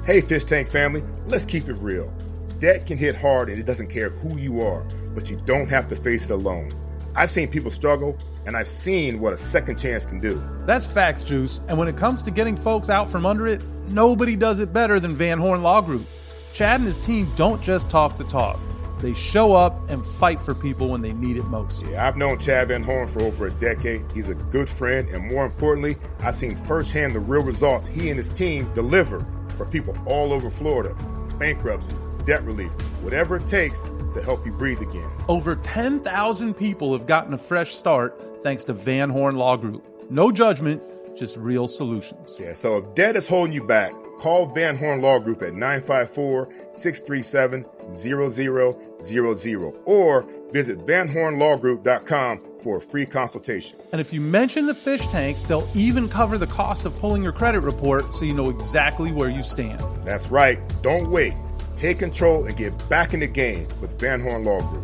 Hey, Fish Tank family, let's keep it real. Debt can hit hard and it doesn't care who you are, but you don't have to face it alone. I've seen people struggle, and I've seen what a second chance can do. That's facts, Juice. And when it comes to getting folks out from under it, nobody does it better than Van Horn Law Group. Chad and his team don't just talk the talk. They show up and fight for people when they need it most. Yeah, I've known Chad Van Horn for over a decade. He's a good friend, and more importantly, I've seen firsthand the real results he and his team deliver for people all over Florida. Bankruptcy, debt relief, whatever it takes to help you breathe again. Over 10,000 people have gotten a fresh start thanks to Van Horn Law Group. No judgment, just real solutions. Yeah, so if debt is holding you back, call Van Horn Law Group at 954-637-0000 or visit vanhornlawgroup.com for a free consultation. And if you mention the Fish Tank, they'll even cover the cost of pulling your credit report so you know exactly where you stand. That's right. Don't wait. Take control and get back in the game with Van Horn Law Group.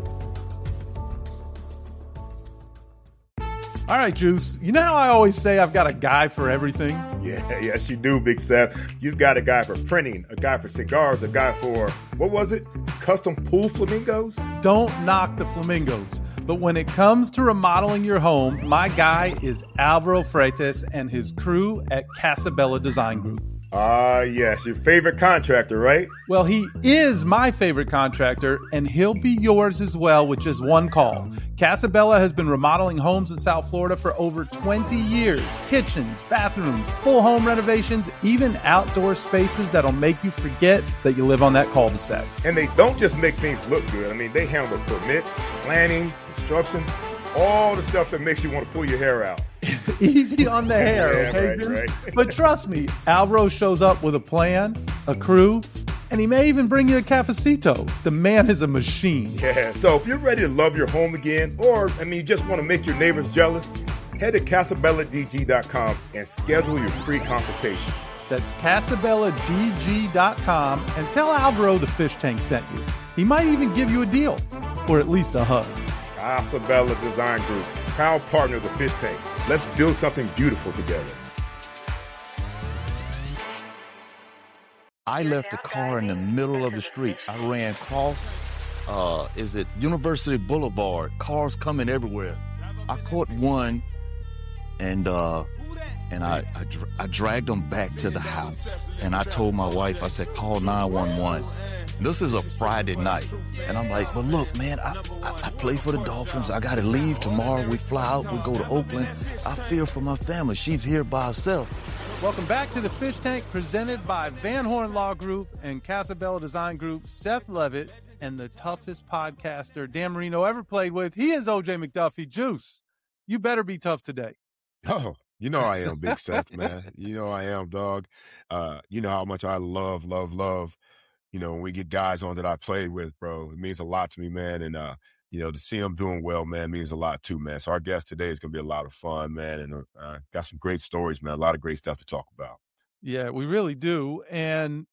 All right, Juice. You know how I always say I've got a guy for everything? Yeah, yes, you do, Big Seth. You've got a guy for printing, a guy for cigars, a guy for, what was it? Custom pool flamingos? Don't knock the flamingos. But when it comes to remodeling your home, my guy is Alvaro Freitas and his crew at Casabella Design Group. Ah, yes, your favorite contractor, right? Well, he is my favorite contractor, and he'll be yours as well with just one call. Casabella has been remodeling homes in South Florida for over 20 years. Kitchens, bathrooms, full home renovations, even outdoor spaces that'll make you forget that you live on that cul-de-sac. And they don't just make things look good. I mean, they handle permits, planning, construction, all the stuff that makes you want to pull your hair out. Easy on the hair, okay? Right. But trust me, Alvaro shows up with a plan, a crew, and he may even bring you a cafecito. The man is a machine. Yeah, so if you're ready to love your home again, or, you just want to make your neighbors jealous, head to CasabellaDG.com and schedule your free consultation. That's CasabellaDG.com and tell Alvaro the Fish Tank sent you. He might even give you a deal, or at least a hug. Casabella Design Group, proud partner of the Fish Tank. Let's build something beautiful together. I left the car in the middle of the street. I ran across, University Boulevard? Cars coming everywhere. I caught one, and I dragged them back to the house. And I told my wife, I said, call 911. This is a Friday night. And I'm like, but look, man, I play for the Dolphins. I got to leave tomorrow. We fly out. We go to Oakland. I fear for my family. She's here by herself. Welcome back to the Fish Tank, presented by Van Horn Law Group and Casabella Design Group. Seth Levitt and the toughest podcaster Dan Marino ever played with. He is OJ McDuffie. Juice, you better be tough today. Oh, you know I am, Big Seth, man. You know I am, dog. You know how much I love, when we get guys on that I played with, bro. It means a lot to me, man. And, to see them doing well, man, means a lot too, man. So our guest today is going to be a lot of fun, man. And got some great stories, man. A lot of great stuff to talk about. Yeah, we really do. And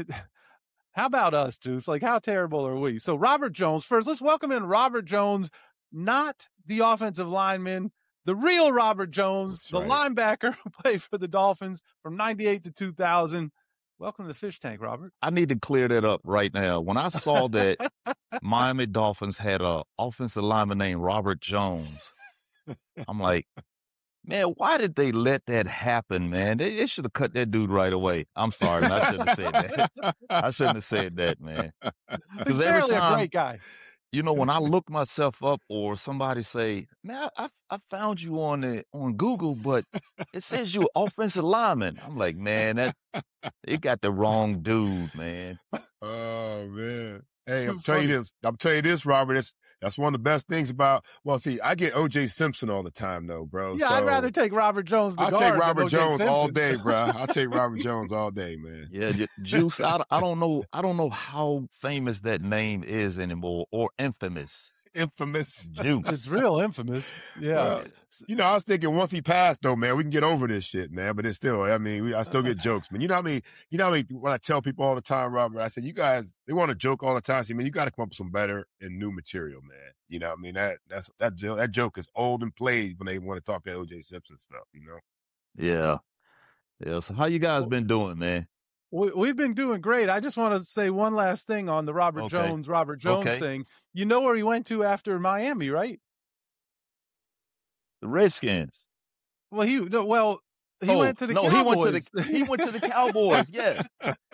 how about us, Juice? Like, how terrible are we? So Robert Jones, first, let's welcome in Robert Jones, not the offensive lineman, the real Robert Jones, the linebacker who played for the Dolphins from 98 to 2000. Welcome to the Fish Tank, Robert. I need to clear that up right now. When I saw that Miami Dolphins had an offensive lineman named Robert Jones, I'm like, man, why did they let that happen, man? They should have cut that dude right away. I'm sorry, man. I shouldn't have said that. I shouldn't have said that, man. He's apparently a great guy. When I look myself up or somebody say, man, I found you on Google, but it says you offensive lineman. I'm like, man, they got the wrong dude, man. Oh, man. Hey, I'm telling you this, Robert. That's one of the best things about. Well, see, I get O.J. Simpson all the time, though, bro. Yeah, so I'd rather take Robert Jones. I'll take Robert Jones all day, bro. I'll take Robert Jones all day, man. Yeah, Juice. I don't know how famous that name is anymore, or infamous. Infamous Juice. It's real infamous. Yeah. Well, I was thinking once he passed, though, man, we can get over this shit, man. But it's still, I still get jokes, man. You know what I mean? When I tell people all the time, Robert, I said, you guys, they want to joke all the time. I said, man, you got to come up with some better and new material, man. You know what I mean? That joke is old and played when they want to talk that O.J. Simpson stuff, you know? Yeah. Yeah. So how you guys been doing, man? We've been doing great. I just want to say one last thing on the Robert Jones thing. You know where he went to after Miami, right? The Redskins. Well, he went to the Cowboys. He went to the Cowboys. Yes,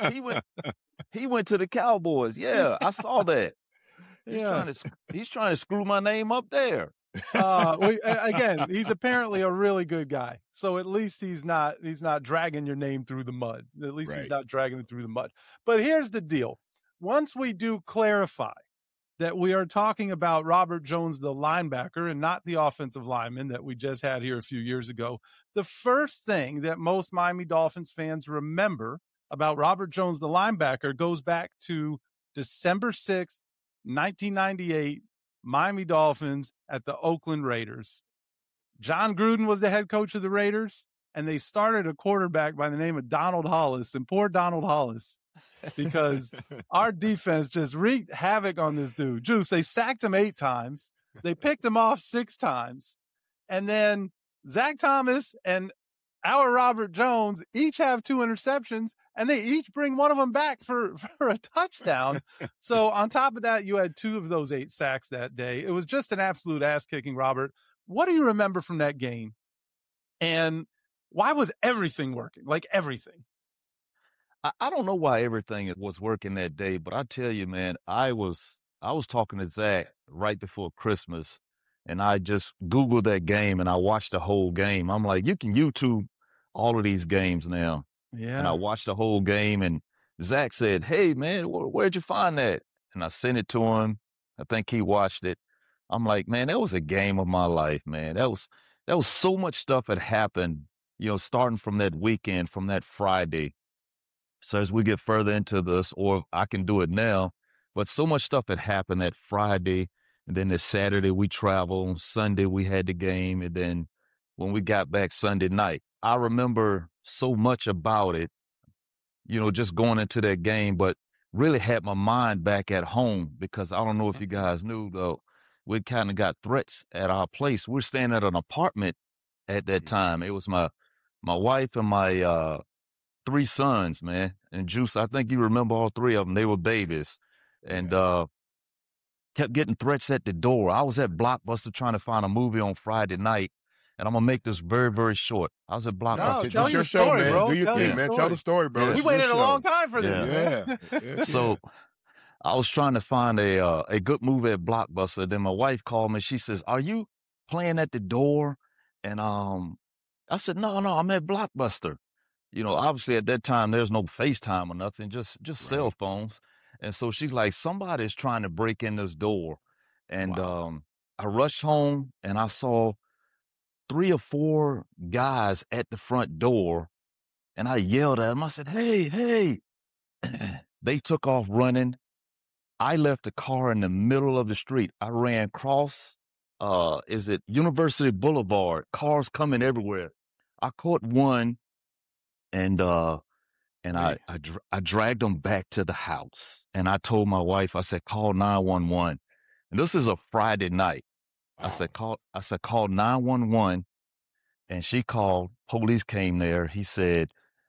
he went to the Cowboys. Yeah, I saw that. He's trying to screw my name up there. Again, he's apparently a really good guy. So at least he's not dragging your name through the mud. At least he's not dragging it through the mud. But here's the deal. Once we do clarify that we are talking about Robert Jones, the linebacker, and not the offensive lineman that we just had here a few years ago, the first thing that most Miami Dolphins fans remember about Robert Jones, the linebacker, goes back to December 6th, 1998, Miami Dolphins at the Oakland Raiders. John Gruden was the head coach of the Raiders, and they started a quarterback by the name of Donald Hollis, and poor Donald Hollis, because our defense just wreaked havoc on this dude. Juice, they sacked him 8 times. They picked him off 6 times. And then Zach Thomas and our Robert Jones each have 2 interceptions, and they each bring one of them back for a touchdown. So on top of that, you had 2 of those 8 sacks that day. It was just an absolute ass-kicking, Robert. What do you remember from that game? And why was everything working? Like everything. I don't know why everything was working that day, but I tell you, man, I was talking to Zach right before Christmas, and I just Googled that game and I watched the whole game. I'm like, you can YouTube all of these games now. Yeah. And I watched the whole game, and Zach said, "Hey, man, where'd you find that?" And I sent it to him. I think he watched it. I'm like, man, that was a game of my life, man. That was so much stuff had happened, starting from that weekend, from that Friday. So as we get further into this, or I can do it now, but so much stuff had happened that Friday, and then this Saturday we traveled. Sunday we had the game, and then when we got back Sunday night, I remember so much about it, just going into that game, but really had my mind back at home, because I don't know if you guys knew, though, we kind of got threats at our place. We're staying at an apartment at that time. It was my wife and my 3 sons, man. And Juice, I think you remember all 3 of them. They were babies. And kept getting threats at the door. I was at Blockbuster trying to find a movie on Friday night. And I'm going to make this very, very short. I was at Blockbuster. No, tell your story, man. bro. Do your thing, man. Tell the story, bro. Yeah. We waited a long time for this, man. So I was trying to find a good movie at Blockbuster. Then my wife called me. She says, "Are you playing at the door?" And I said, No, I'm at Blockbuster. Obviously at that time, there's no FaceTime or nothing, just cell phones. And so she's like, somebody's trying to break in this door. And I rushed home and I saw 3 or 4 guys at the front door. And I yelled at them. I said, hey. They took off running. I left the car in the middle of the street. I ran across, University Boulevard, cars coming everywhere. I caught one. And I dragged them back to the house, and I told my wife, I said, call 911. And this is a Friday night. Wow. I said, call 911. And she called, police came there. He said,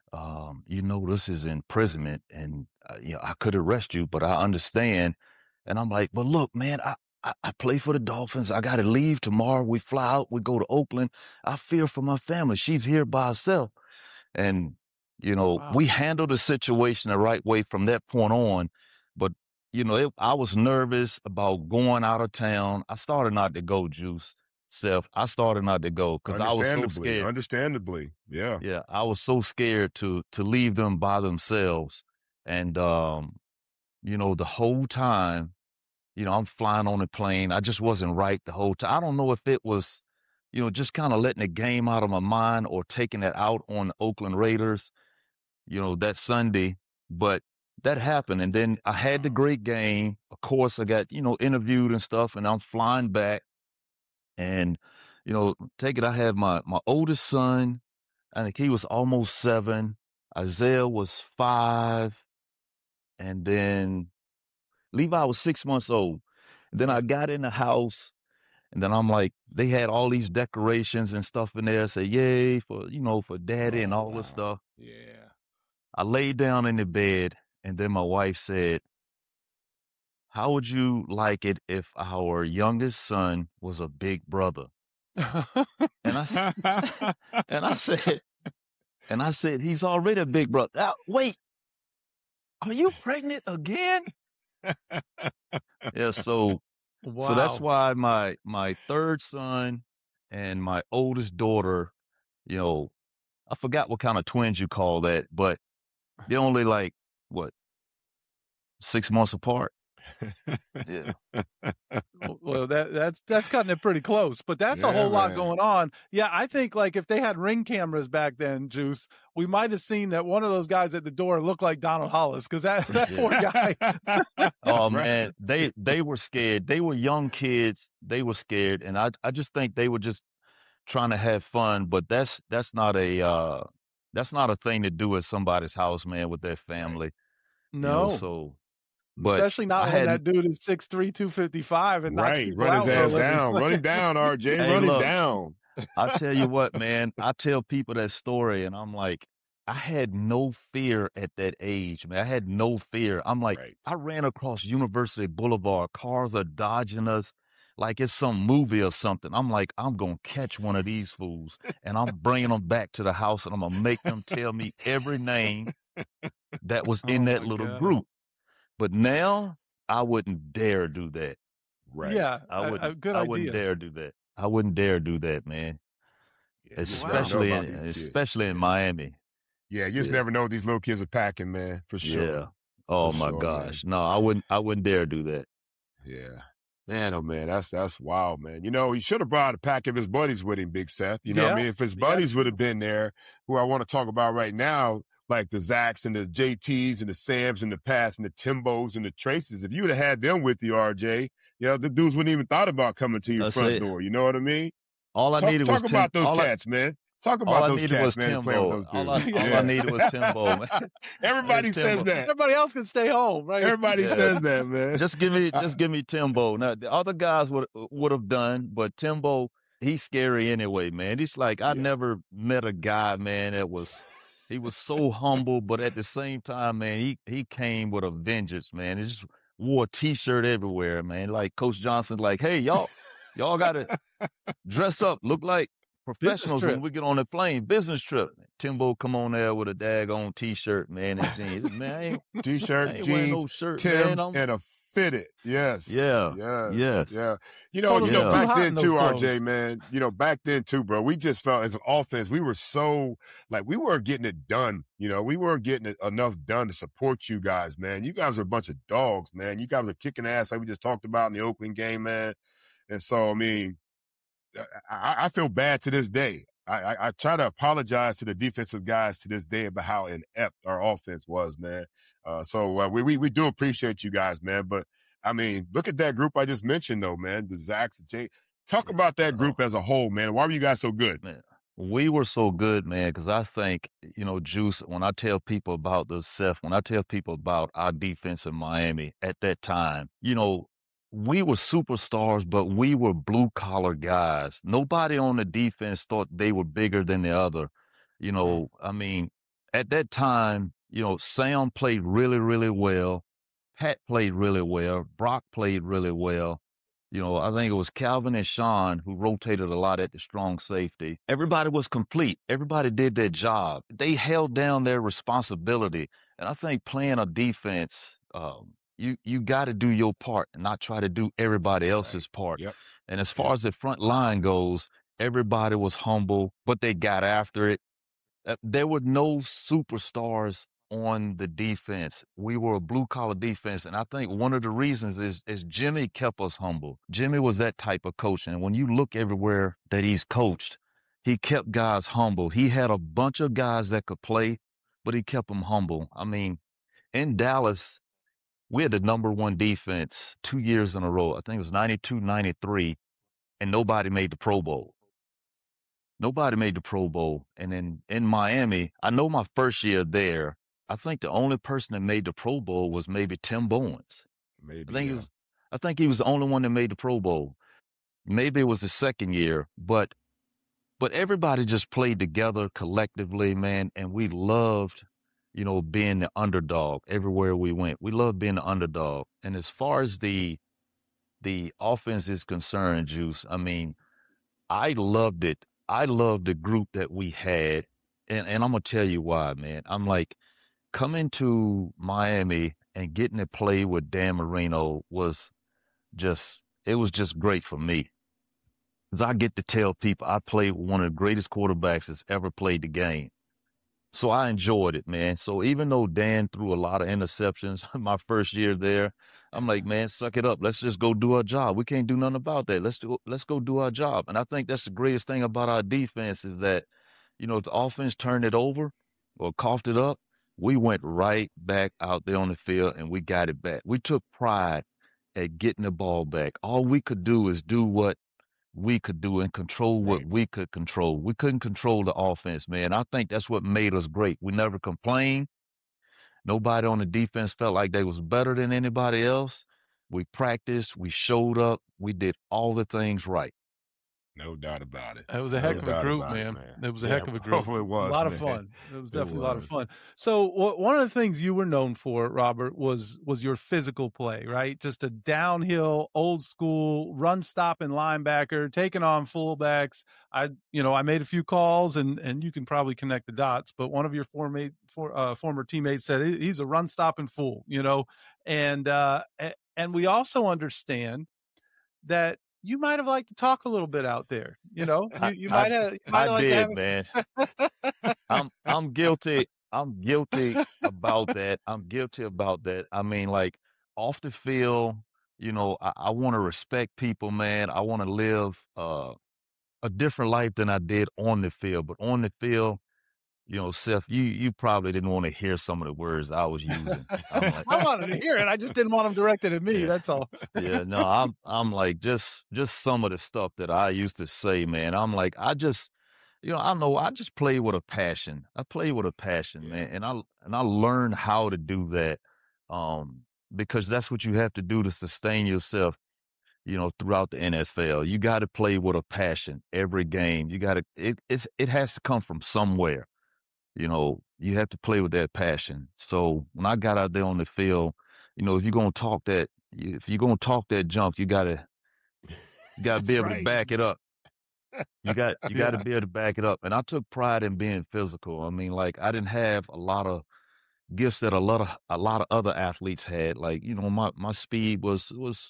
this is imprisonment, and, I could arrest you, but I understand. And I'm like, but look, man, I play for the Dolphins. I got to leave tomorrow. We fly out. We go to Oakland. I fear for my family. She's here by herself. And, we handled the situation the right way from that point on. But, I was nervous about going out of town. I started not to go, Juice. Seth, I started not to go because I was so scared. Understandably, yeah. Yeah, I was so scared to leave them by themselves. And, the whole time, I'm flying on the plane. I just wasn't right the whole time. I don't know if it was, just kind of letting the game out of my mind or taking it out on the Oakland Raiders, that Sunday. But that happened. And then I had the great game. Of course, I got, interviewed and stuff, and I'm flying back. And, I had my oldest son. I think he was almost 7. Isaiah was 5. And then Levi was 6 months old. And then I got in the house. And then I'm like, they had all these decorations and stuff in there. Say, yay for, for daddy and all this stuff. Yeah. I laid down in the bed, and then my wife said, "How would you like it if our youngest son was a big brother?" And and I said, he's already a big brother. Wait, are you pregnant again? Yeah, so that's why my third son and my oldest daughter, you know, I forgot what kind of twins you call that, but they're only like what, 6 months apart. Yeah. Well, that's cutting it pretty close, but that's a whole lot going on. Yeah, I think like if they had Ring cameras back then, Juice, we might have seen that one of those guys at the door looked like Donald Hollis, because that poor guy. Oh man, they were scared. They were young kids. They were scared, and I just think they were just trying to have fun. But that's not a thing to do at somebody's house, man, with their family. No. You know, so. But especially not when that dude is 6'3", 255 and knocks people run out. His ass down. Run him down, RJ. Hey, run look, him down. I tell you what, man. I tell people that story, and I'm like, I had no fear at that age, man. I had no fear. I'm like, I ran across University Boulevard. Cars are dodging us like it's some movie or something. I'm like, I'm going to catch one of these fools, and I'm bringing them back to the house, and I'm going to make them tell me every name that was in that little group. But now I wouldn't dare do that. Right. Yeah. I wouldn't. Good I idea. wouldn't dare do that. I wouldn't dare do that, man. Yeah, especially in Miami. Yeah, you just never know what these little kids are packing, man. For sure. Yeah. Oh my gosh. Man. No, I wouldn't dare do that. Yeah. Man, oh man, that's wild, man. You know, he should have brought a pack of his buddies with him, Big Seth. You know what I mean? If his buddies would have been there, who I want to talk about right now, like the Zachs and the JTs and the Sams and the Pats and the Timbos and the Traces, if you would have had them with you, RJ, you know, the dudes wouldn't even thought about coming to your front door. You know what I mean? All I needed was talk about those cats, man. Talk about those cats, man. Playing with those dudes. All I needed was Timbo, man. Everybody says that. Everybody else can stay home, right? Everybody says that, man. Just give me Timbo. Now the other guys would have done, but Timbo, he's scary anyway, man. It's like I never met a guy, man, he was so humble, but at the same time, man, he came with a vengeance, man. He just wore a T-shirt everywhere, man. Like Coach Johnson, like, hey, y'all gotta dress up, look like professionals when we get on the plane. Business trip. Timbo come on there with a daggone T-shirt, man, and jeans. Man, T-shirt, jeans, no shirt, Timbs, and a fitted. Yes. Yeah. Yeah. Yeah. You know, back then too, RJ, man, you know, back then too, bro, we just felt as an offense, we were so, like, we weren't getting it done. You know, we weren't getting enough done to support you guys, man. You guys are a bunch of dogs, man. You guys are kicking ass like we just talked about in the Oakland game, man. And so, I mean, I feel bad to this day. I try to apologize to the defensive guys to this day about how inept our offense was, man. So we do appreciate you guys, man. But, I mean, look at that group I just mentioned, though, man. The Zachs and Jay. Talk about that group as a whole, man. Why were you guys so good? Man, we were so good, man, because I think, you know, Juice, when I tell people about this, Seth, when I tell people about our defense in Miami at that time, you know, we were superstars, but we were blue-collar guys. Nobody on the defense thought they were bigger than the other. You know, I mean, at that time, you know, Sam played really, really well. Pat played really well. Brock played really well. You know, I think it was Calvin and Sean who rotated a lot at the strong safety. Everybody was complete. Everybody did their job. They held down their responsibility. And I think playing a defense, you got to do your part and not try to do everybody else's part. Yep. And as far as the front line goes, everybody was humble, but they got after it. There were no superstars on the defense. We were a blue-collar defense, and I think one of the reasons is Jimmy kept us humble. Jimmy was that type of coach, and when you look everywhere that he's coached, he kept guys humble. He had a bunch of guys that could play, but he kept them humble. I mean, in Dallas, we had the #1 defense 2 years in a row. I think it was 92, 93, and nobody made the Pro Bowl. Nobody made the Pro Bowl. And then in Miami, I know my first year there, I think the only person that made the Pro Bowl was maybe Tim Bowens. Maybe. I think he was the only one that made the Pro Bowl. Maybe it was the second year, but everybody just played together collectively, man, and we loved being the underdog everywhere we went. We love being the underdog. And as far as the offense is concerned, Juice, I mean, I loved it. I loved the group that we had. And I'm gonna tell you why, man. I'm like coming to Miami and getting to play with Dan Marino was just great for me. Because I get to tell people I played with one of the greatest quarterbacks that's ever played the game. So I enjoyed it, man. So even though Dan threw a lot of interceptions my first year there, I'm like, man, suck it up. Let's just go do our job. We can't do nothing about that. Let's go do our job. And I think that's the greatest thing about our defense is that, if the offense turned it over or coughed it up, we went right back out there on the field and we got it back. We took pride at getting the ball back. All we could do is do what we could do and control what we could control. We couldn't control the offense, man. I think that's what made us great. We never complained. Nobody on the defense felt like they was better than anybody else. We practiced. We showed up. We did all the things right. No doubt about it. It was a heck of a group, man. It was a heck of a group. It was a lot of fun. It was definitely a lot of fun. So one of the things you were known for, Robert, was your physical play, right? Just a downhill, old school, run stopping linebacker, taking on fullbacks. I made a few calls, and you can probably connect the dots. But one of your former teammates said he's a run stopping fool, and we also understand that you might have liked to talk a little bit out there, you might have. I did, man. I'm guilty. I'm guilty about that. I mean, like off the field, I want to respect people, man. I want to live a different life than I did on the field. But on the field, Seth, you probably didn't want to hear some of the words I was using. I wanted to hear it. I just didn't want them directed at me. Yeah. That's all. Yeah, no, I'm like just some of the stuff that I used to say, man. I'm like, I just play with a passion. I play with a passion, man, and I learned how to do that, because that's what you have to do to sustain yourself, throughout the NFL. You got to play with a passion every game. You got to. It has to come from somewhere. You have to play with that passion. So when I got out there on the field, if you're gonna talk that junk, you gotta be able to back it up. You got to be able to back it up. And I took pride in being physical. I mean, like I didn't have a lot of gifts that a lot of other athletes had. Like my speed was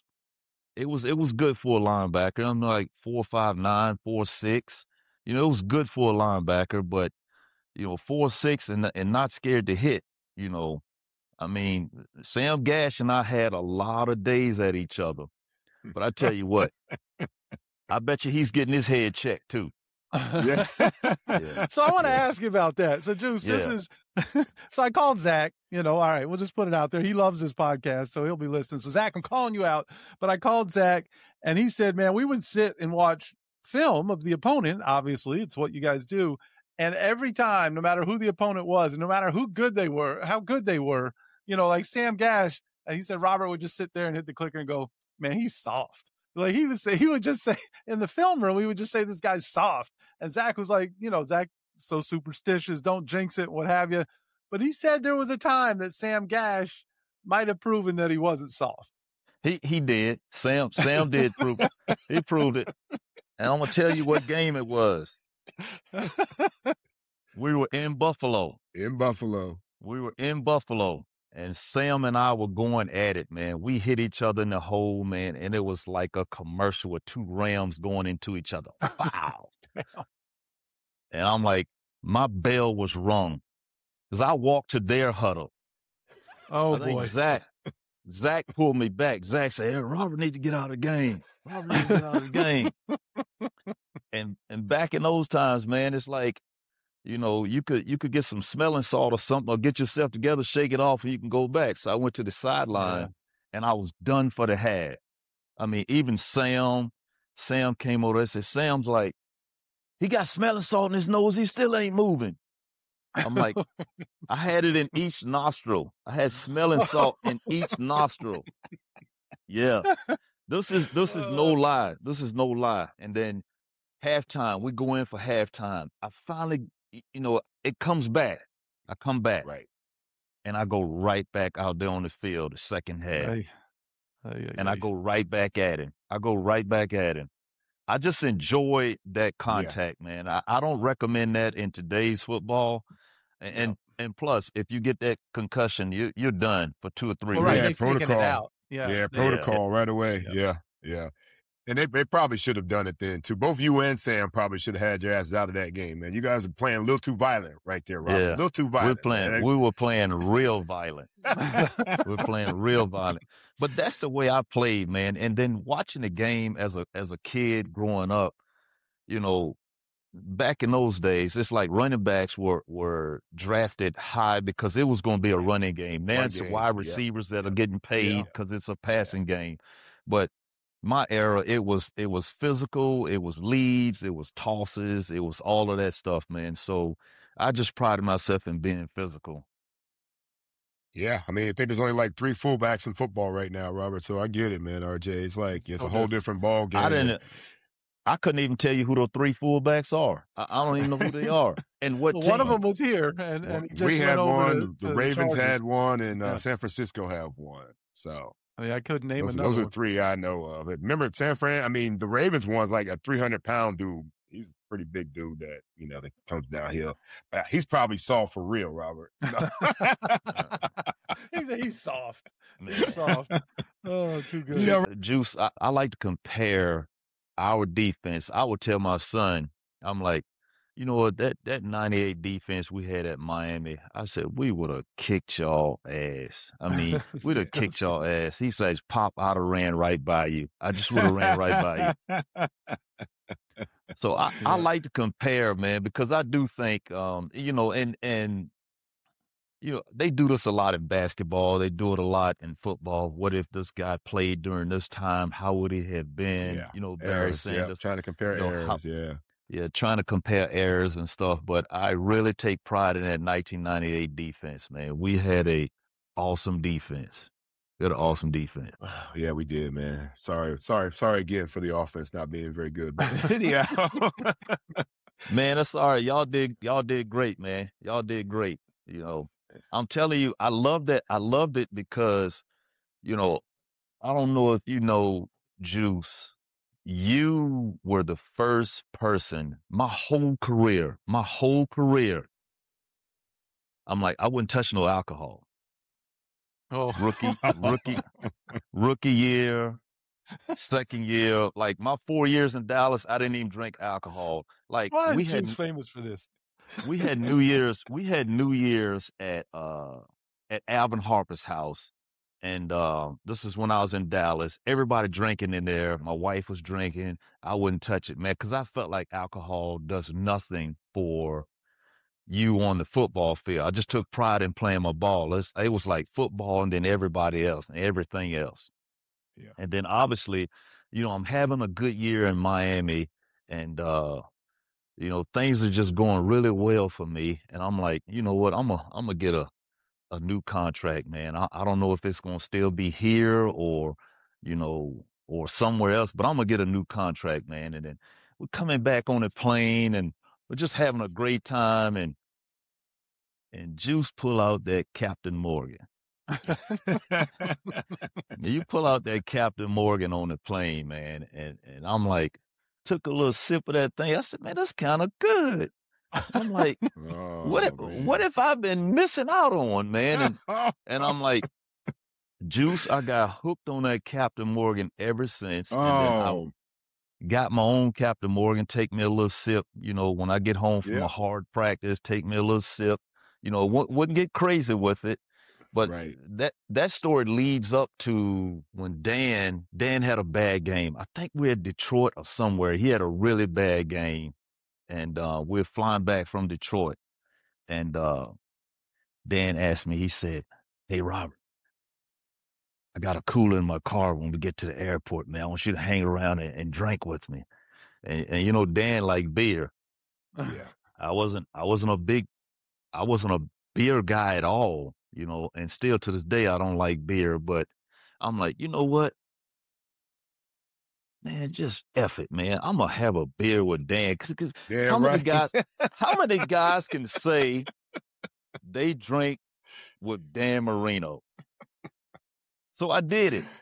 good for a linebacker. I'm like 4.59, 4.6. It was good for a linebacker, but 4.6 and not scared to hit. I mean, Sam Gash and I had a lot of days at each other, but I tell you what, I bet you he's getting his head checked too. Yeah. So I want to ask you about that. So Juice, this is, so I called Zach, all right, we'll just put it out there. He loves this podcast, so he'll be listening. So Zach, I'm calling you out, but I called Zach and he said, man, we would sit and watch film of the opponent. Obviously it's what you guys do. And every time, no matter who the opponent was, and no matter how good they were, like Sam Gash, and he said Robert would just sit there and hit the clicker and go, man, he's soft. Like he would just say in the film room, we would just say this guy's soft. And Zach was like, Zach, so superstitious, don't jinx it, what have you. But he said there was a time that Sam Gash might have proven that he wasn't soft. He did. Sam did prove it. He proved it. And I'm gonna tell you what game it was. We were in Buffalo. We were in Buffalo, and Sam and I were going at it, man. We hit each other in the hole, man, and it was like a commercial with two Rams going into each other. Wow. And I'm like, my bell was rung because I walked to their huddle. Oh, I think boy. Zach pulled me back. Zach said, hey, Robert need to get out of the game. And back in those times, man, it's like, you could get some smelling salt or something or get yourself together, shake it off, and you can go back. So I went to the sideline and I was done for the half. I mean, even Sam came over and said, Sam's like, he got smelling salt in his nose. He still ain't moving. I'm like, I had it in each nostril. I had smelling salt in each nostril. Yeah. This is no lie. This is no lie. And then halftime, we go in for halftime. I finally, it comes back. I come back. Right. and I go right back out there on the field the second half. And I go right back at him. I just enjoy that contact, man. I don't recommend that in today's football. And plus, if you get that concussion, you're done for 2 or 3 weeks. Right, protocol. Yeah, protocol right away. Yeah. And they probably should have done it then too. Both you and Sam probably should have had your asses out of that game, man. You guys are playing a little too violent right there, Robert. Yeah. A little too violent. We were playing real violent. But that's the way I played, man. And then watching the game as a kid growing up, you know, back in those days, it's like running backs were drafted high because it was going to be a running game. Now it's wide receivers that are getting paid because it's a passing game. But my era, it was physical, it was leads, it was tosses, it was all of that stuff, man. So I just prided myself in being physical. Yeah, I mean, I think there's only like 3 fullbacks in football right now, Robert. So I get it, man. RJ, it's like it's a whole different ball game. I couldn't even tell you who those 3 fullbacks are. I don't even know who they are. And what one of them was here, and he just we had one. The Ravens Chargers. had one, and San Francisco had one. So I mean, I couldn't name another. Those are one. 3 I know of. Remember San Fran? I mean, the Ravens one's like a 300-pound dude. He's a pretty big dude that that comes downhill. He's probably soft for real, Robert. He's soft. He's soft. Oh, too good. Juice, I like to compare our defense. I would tell my son, I'm like, you know what, that 98 defense we had at Miami, I said, we would have kicked y'all ass. I mean, we'd have kicked y'all ass. He says, Pop, I'd have ran right by you. I just would have ran right by you. So I like to compare, man, because I do think, and they do this a lot in basketball. They do it a lot in football. What if this guy played during this time? How would he have been? Barry Sanders. Trying to compare errors, Yeah, trying to compare errors and stuff. But I really take pride in that 1998 defense, man. We had a awesome defense. Yeah, we did, man. Sorry again for the offense not being very good. But anyhow, man, that's all right. Y'all did great, man. Y'all did great. I'm telling you, I loved it. I loved it because, I don't know if you know, Juice, you were the first person my whole career. I'm like, I wouldn't touch no alcohol. Oh, rookie year, second year, like my 4 years in Dallas, I didn't even drink alcohol. Like why is Juice famous for this? We had New Year's at Alvin Harper's house. And this is when I was in Dallas. Everybody drinking in there. My wife was drinking. I wouldn't touch it, man, because I felt like alcohol does nothing for you on the football field. I just took pride in playing my ball. It was like football and then everybody else and everything else. Yeah. And then obviously, I'm having a good year in Miami, and things are just going really well for me. And I'm like, you know what? I'm gonna get a new contract, man. I don't know if it's gonna still be here or somewhere else, but I'm gonna get a new contract, man. And then we're coming back on the plane and we're just having a great time, and Juice pull out that Captain Morgan. You pull out that Captain Morgan on the plane, man, and I'm like, took a little sip of that thing. I said, man, that's kind of good. I'm like, what if I've been missing out on, man? And I'm like, Juice, I got hooked on that Captain Morgan ever since. And then I got my own Captain Morgan, take me a little sip, when I get home from a hard practice, take me a little sip, wouldn't get crazy with it. But that story leads up to when Dan had a bad game. I think we're at Detroit or somewhere. He had a really bad game. And we're flying back from Detroit. And Dan asked me, he said, hey, Robert, I got a cooler in my car when we get to the airport, man. I want you to hang around and drink with me. And Dan liked beer. Yeah. I wasn't a beer guy at all, and still to this day I don't like beer, but I'm like, you know what? Man, just F it, man. I'm gonna have a beer with Dan. How many guys can say they drink with Dan Marino. So I did it.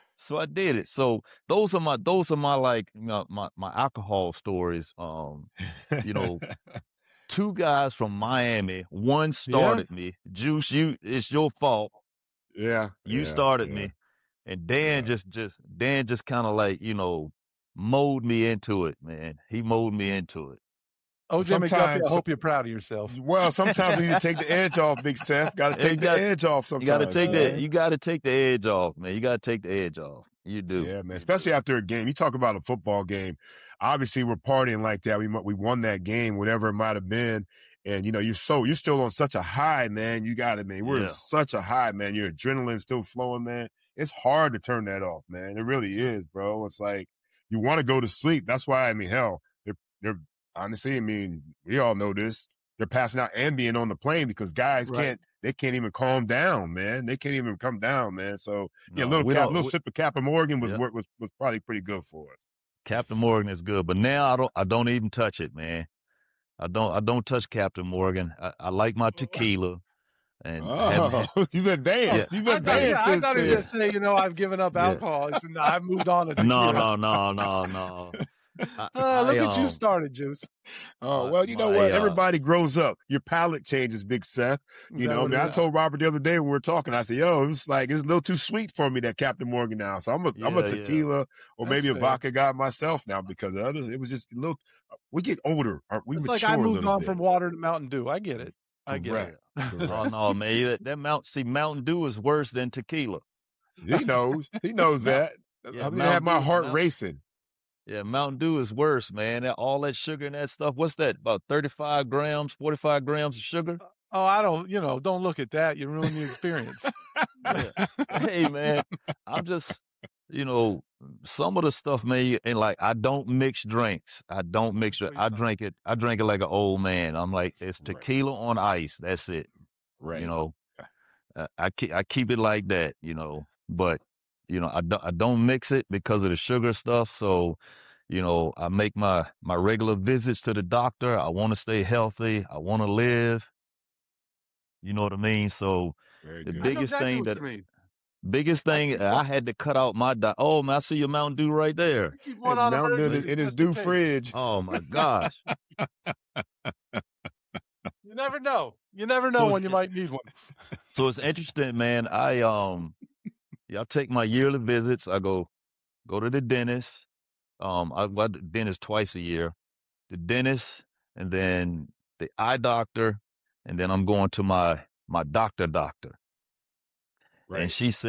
So those are my like, my alcohol stories. You know, two guys from Miami. One started me. Juice, it's your fault. Yeah. You started me. And Dan just kind of like, molded me into it, man. He molded me into it. OJ McDuffie, I hope you're proud of yourself. Well, sometimes you need to take the edge off, Big Seth. Got to take the edge off sometimes. You got to take the edge off, man. You got to take the edge off. You do. Yeah, man. Especially after a game. You talk about a football game. Obviously, we're partying like that. We won that game, whatever it might have been. And, you're still on such a high, man. You got it, man. We're in such a high, man. Your adrenaline's still flowing, man. It's hard to turn that off, man. It really is, bro. It's like you want to go to sleep. That's why, hell, they're honestly, we all know this. They're passing out Ambien on the plane because guys can't even calm down, man. They can't even come down, man. So a little sip of Captain Morgan was probably pretty good for us. Captain Morgan is good, but now I don't even touch it, man. I don't touch Captain Morgan. I like my tequila. And you've advanced. You've advanced. I thought he was just say, I've given up alcohol. No, I've moved on to tequila. No. Look at you started, Juice. Oh, well, you know what? Everybody grows up. Your palate changes, Big Seth. I told Robert the other day when we were talking, I said, it's a little too sweet for me, that Captain Morgan now. So I'm a tequila or maybe a vodka guy myself now because of others. It was just a little, we get older. We it's like I moved on from water to Mountain Dew. I get it. Correct. Oh, no, man. Mountain Dew is worse than tequila. He knows that. I have my heart racing. Yeah, Mountain Dew is worse, man. All that sugar and that stuff. What's that? About 35 grams, 45 grams of sugar? Oh, I don't look at that. You ruin the experience. Hey, man, I'm just, some of the stuff, man, and like, I don't mix drinks. I drink it like an old man. I'm like, it's tequila on ice. That's it. Right. I keep it like that, but I don't mix it because of the sugar stuff. So, I make my regular visits to the doctor. I want to stay healthy. I want to live. You know what I mean? So the biggest thing I had to cut out my diet. Oh, man, I see your Mountain Dew right there. Mountain Dew in his Dew fridge. Oh my gosh. You never know. You never know when you might need one. So it's interesting, man. I take my yearly visits. I go to the dentist. I go to the dentist twice a year. The dentist, and then the eye doctor, and then I'm going to my doctor. Right. And she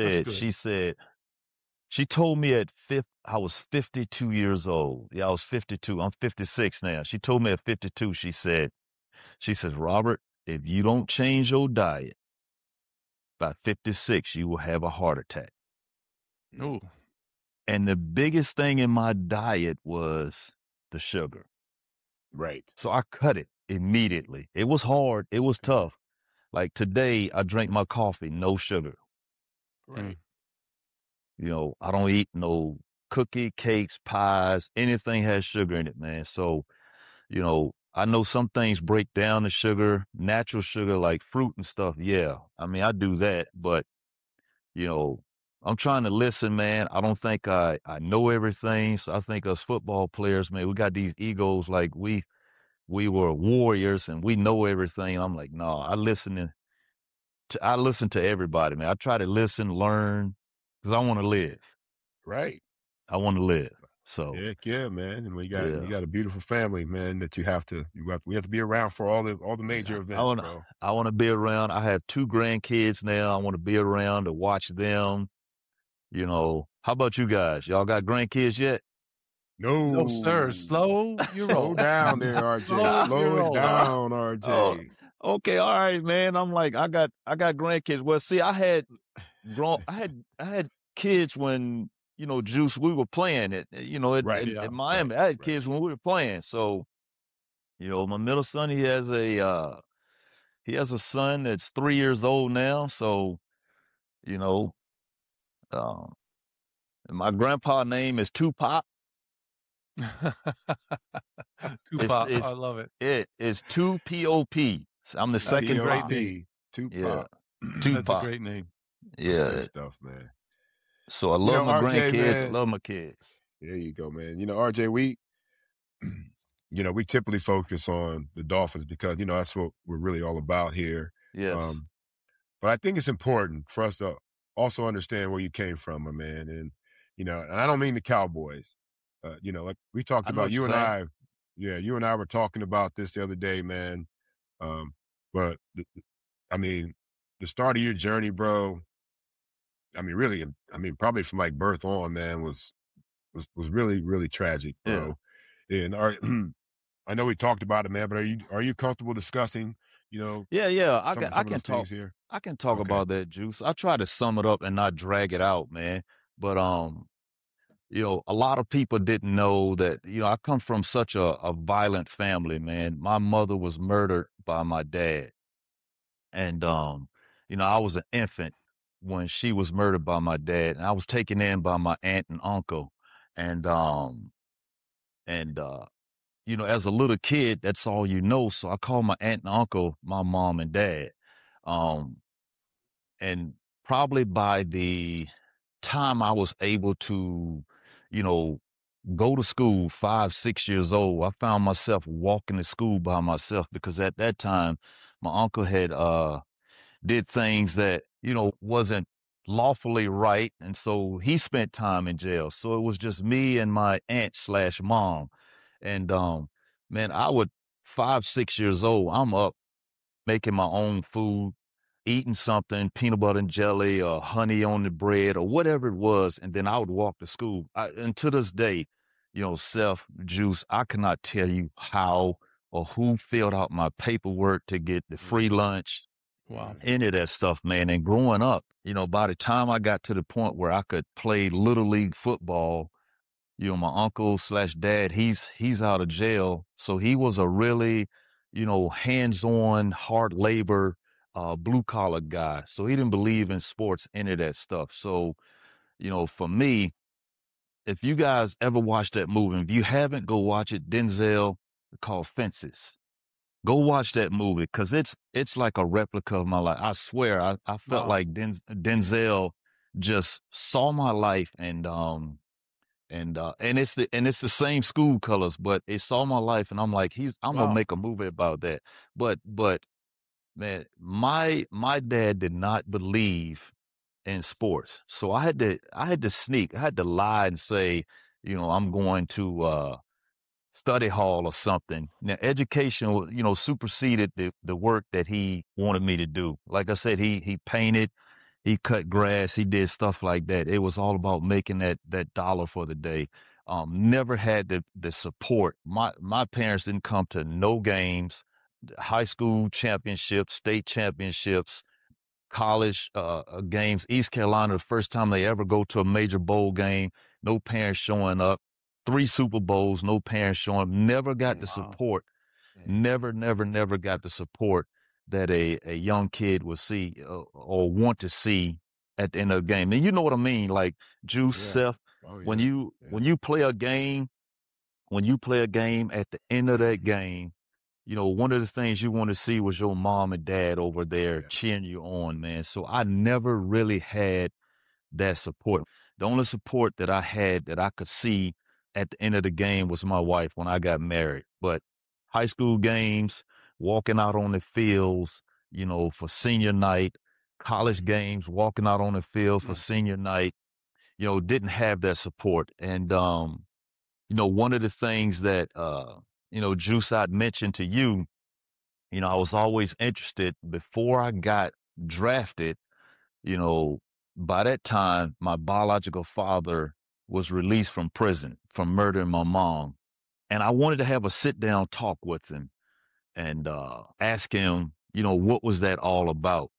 told me I was 52 years old. Yeah, I was 52. I'm 56 now. She told me at 52, she says, Robert, if you don't change your diet, by 56, you will have a heart attack. Ooh. And the biggest thing in my diet was the sugar. Right. So I cut it immediately. It was hard. It was tough. Like today, I drank my coffee, no sugar. Right. I don't eat no cookie, cakes, pies, anything has sugar in it, man. So, I know some things break down the sugar, natural sugar like fruit and stuff. Yeah. I do that, but, I'm trying to listen, man. I don't think I know everything. So I think us football players, man, we got these egos like we were warriors and we know everything. I'm like, no, I listen to everybody, man. I try to listen, learn, because I want to live. Right. I want to live. So yeah, man. And you got a beautiful family, man, that we have to be around for all the major events, bro. I want to be around. I have 2 grandkids now. I want to be around to watch them. How about you guys? Y'all got grandkids yet? No, sir. Slow down there, RJ. Slow it down, RJ. Oh, okay, all right, man. I'm like, I got grandkids. Well, see, I had kids when Juice, we were playing it. In Miami, I had kids when we were playing. So, my middle son, he has a son that's 3 years old now. So, and my grandpa name is Tupac. Tupac, I love it. It is 2 POP. I'm the second grade D. Tupac. Yeah. That's a great name. That's good Yeah. stuff, man. So I You know, love my RJ, grandkids. I man. love my kids. There you go, man. You know, RJ, we typically focus on the Dolphins because, that's what we're really all about here. Yes. But I think it's important for us to also understand where you came from, my man. And, and I don't mean the Cowboys. Like we talked I know about, what you're saying. you and I were talking about this the other day, man. But the start of your journey, bro, really, probably from like birth on, man, was really, really tragic, bro. Yeah. And I know we talked about it, man, but are you comfortable discussing, Yeah. some of those things here? I can talk Okay. about that, Juice. I try to sum it up and not drag it out, man. But a lot of people didn't know that, I come from such a violent family, man. My mother was murdered by my dad. And I was an infant when she was murdered by my dad, and I was taken in by my aunt and uncle. And and as a little kid, that's all you know. So I called my aunt and uncle my mom and dad. Um, and probably by the time I was able to, you know, go to school, 5, 6 years old, I found myself walking to school by myself because at that time my uncle had did things that, wasn't lawfully right. And so he spent time in jail. So it was just me and my aunt/mom. And man, I would 5, 6 years old, I'm up making my own food, eating something, peanut butter and jelly or honey on the bread or whatever it was. And then I would walk to school. And to this day, Seth, Juice, I cannot tell you how or who filled out my paperwork to get the free lunch. Wow. Any of that stuff, man. And growing up, by the time I got to the point where I could play little league football, my uncle/dad, he's out of jail. So he was a really, hands-on, hard labor, blue collar guy. So he didn't believe in sports, any of that stuff. So, for me, if you guys ever watched that movie, if you haven't, go watch it. Denzel, called Fences. Go watch that movie because it's like a replica of my life. I swear, I felt Wow. like Denzel just saw my life and it's the same school colors, but it saw my life and I'm like, I'm gonna make a movie about that. But man, my dad did not believe in sports, so I had to sneak, I had to lie and say, I'm going to study hall or something. Now, education, superseded the work that he wanted me to do. Like I said, he painted, he cut grass, he did stuff like that. It was all about making that dollar for the day. Never had the support. My parents didn't come to no games, high school championships, state championships, college games. East Carolina, the first time they ever go to a major bowl game, no parents showing up. 3 Super Bowls, no parents showing up. Never got the support. Never got the support that a young kid would see or want to see at the end of the game. And you know what I mean? Like Juice, Seth, when you play a game, at the end of that game, one of the things you want to see was your mom and dad over there cheering you on, man. So I never really had that support. The only support that I had that I could see at the end of the game was my wife when I got married. But high school games, walking out on the fields, for senior night, college games, walking out on the field for senior night, didn't have that support. And, one of the things that, Juice, I'd mentioned to you, I was always interested before I got drafted. By that time, my biological father was released from prison from murdering my mom. And I wanted to have a sit down talk with him and ask him, what was that all about?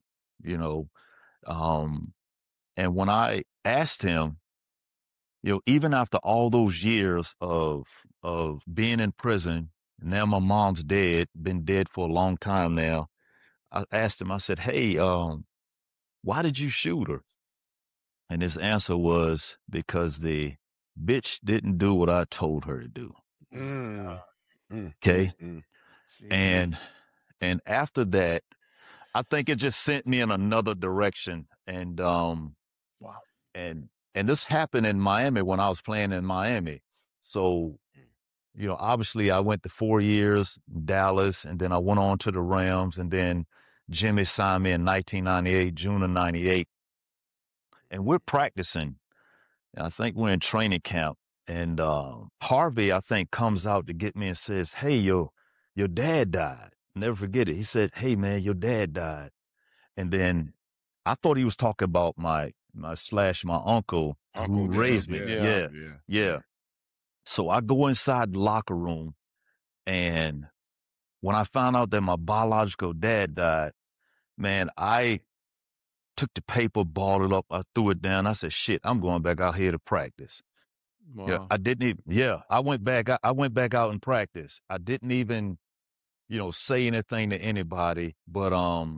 And when I asked him, even after all those years of being in prison, now my mom's dead, been dead for a long time now. I asked him, I said, hey, why did you shoot her? And his answer was, because the bitch didn't do what I told her to do. Okay. And after that, I think it just sent me in another direction. And Wow. and this happened in Miami when I was playing in Miami. So, obviously I went to 4 years in Dallas, and then I went on to the Rams, and then Jimmy signed me in 1998, June of 98. And we're practicing. And I think we're in training camp. And Harvey, I think, comes out to get me and says, "Hey, your dad died." Never forget it. He said, "Hey, man, your dad died." And then I thought he was talking about my uncle who raised me. Yeah. So I go inside the locker room, and when I found out that my biological dad died, man, I took the paper, balled it up, I threw it down. I said, "Shit, I'm going back out here to practice." Wow. Yeah, I didn't even. Yeah, I went back out and practice. I didn't even, say anything to anybody. But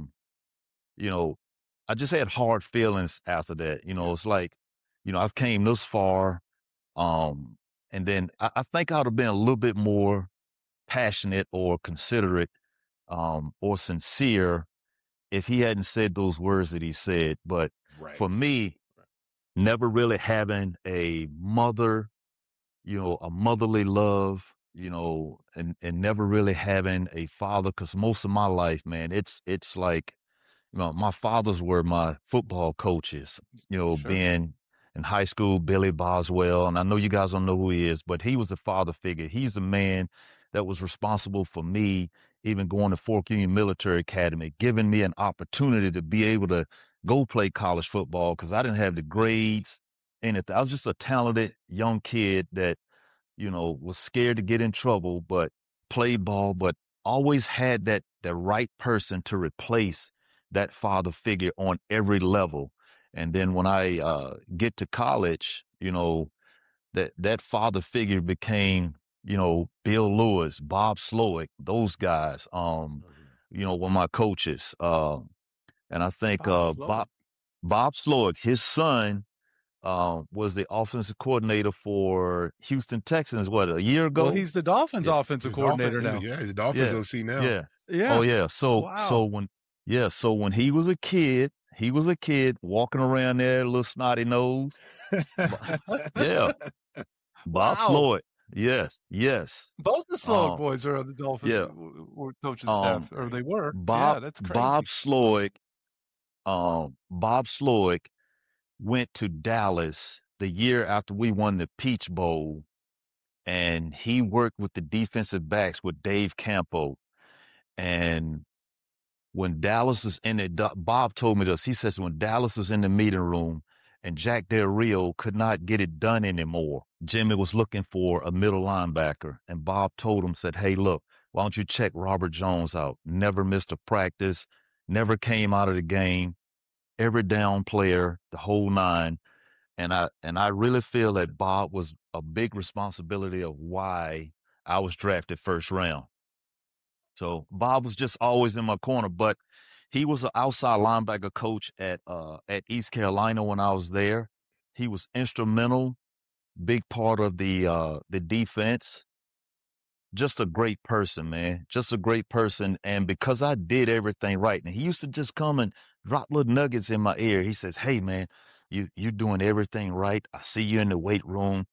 I just had hard feelings after that. It's like, I've came this far, and then I think I'd have been a little bit more passionate or considerate, or sincere if he hadn't said those words that he said. But for me, never really having a mother, a motherly love, and never really having a father, because most of my life, man, it's like, my fathers were my football coaches, Sure. being in high school, Billy Boswell. And I know you guys don't know who he is, but he was a father figure. He's a man that was responsible for me even going to Fort Union Military Academy, giving me an opportunity to be able to go play college football, because I didn't have the grades, anything. I was just a talented young kid that, was scared to get in trouble, but played ball, but always had the right person to replace that father figure on every level. And then when I get to college, that father figure became, Bill Lewis, Bob Slowick, those guys, were my coaches. And I think Bob Slowick, his son, was the offensive coordinator for Houston Texans, a year ago? Well, he's the Dolphins offensive coordinator now. He's the Dolphins OC now. Yeah. Oh yeah. So wow. so when he was a kid walking around there, a little snotty nose. Yeah. Bob Slowick. Yes. Both the Slowick boys are on the Dolphins were coaching staff, or they were. That's crazy. Bob Slowick went to Dallas the year after we won the Peach Bowl, and he worked with the defensive backs with Dave Campo. And when Dallas was in it, Bob told me this. He says when Dallas was in the meeting room and Jack Del Rio could not get it done anymore, Jimmy was looking for a middle linebacker. And Bob told him, said, "Hey, look, why don't you check Robert Jones out? Never missed a practice, never came out of the game, every down player, the whole nine." And I really feel that Bob was a big responsibility of why I was drafted first round. So Bob was just always in my corner, but he was an outside linebacker coach at East Carolina when I was there. He was instrumental, big part of the defense. Just a great person, man. Just a great person. And because I did everything right, and he used to just come and drop little nuggets in my ear. He says, "Hey, man, you're doing everything right. I see you in the weight room.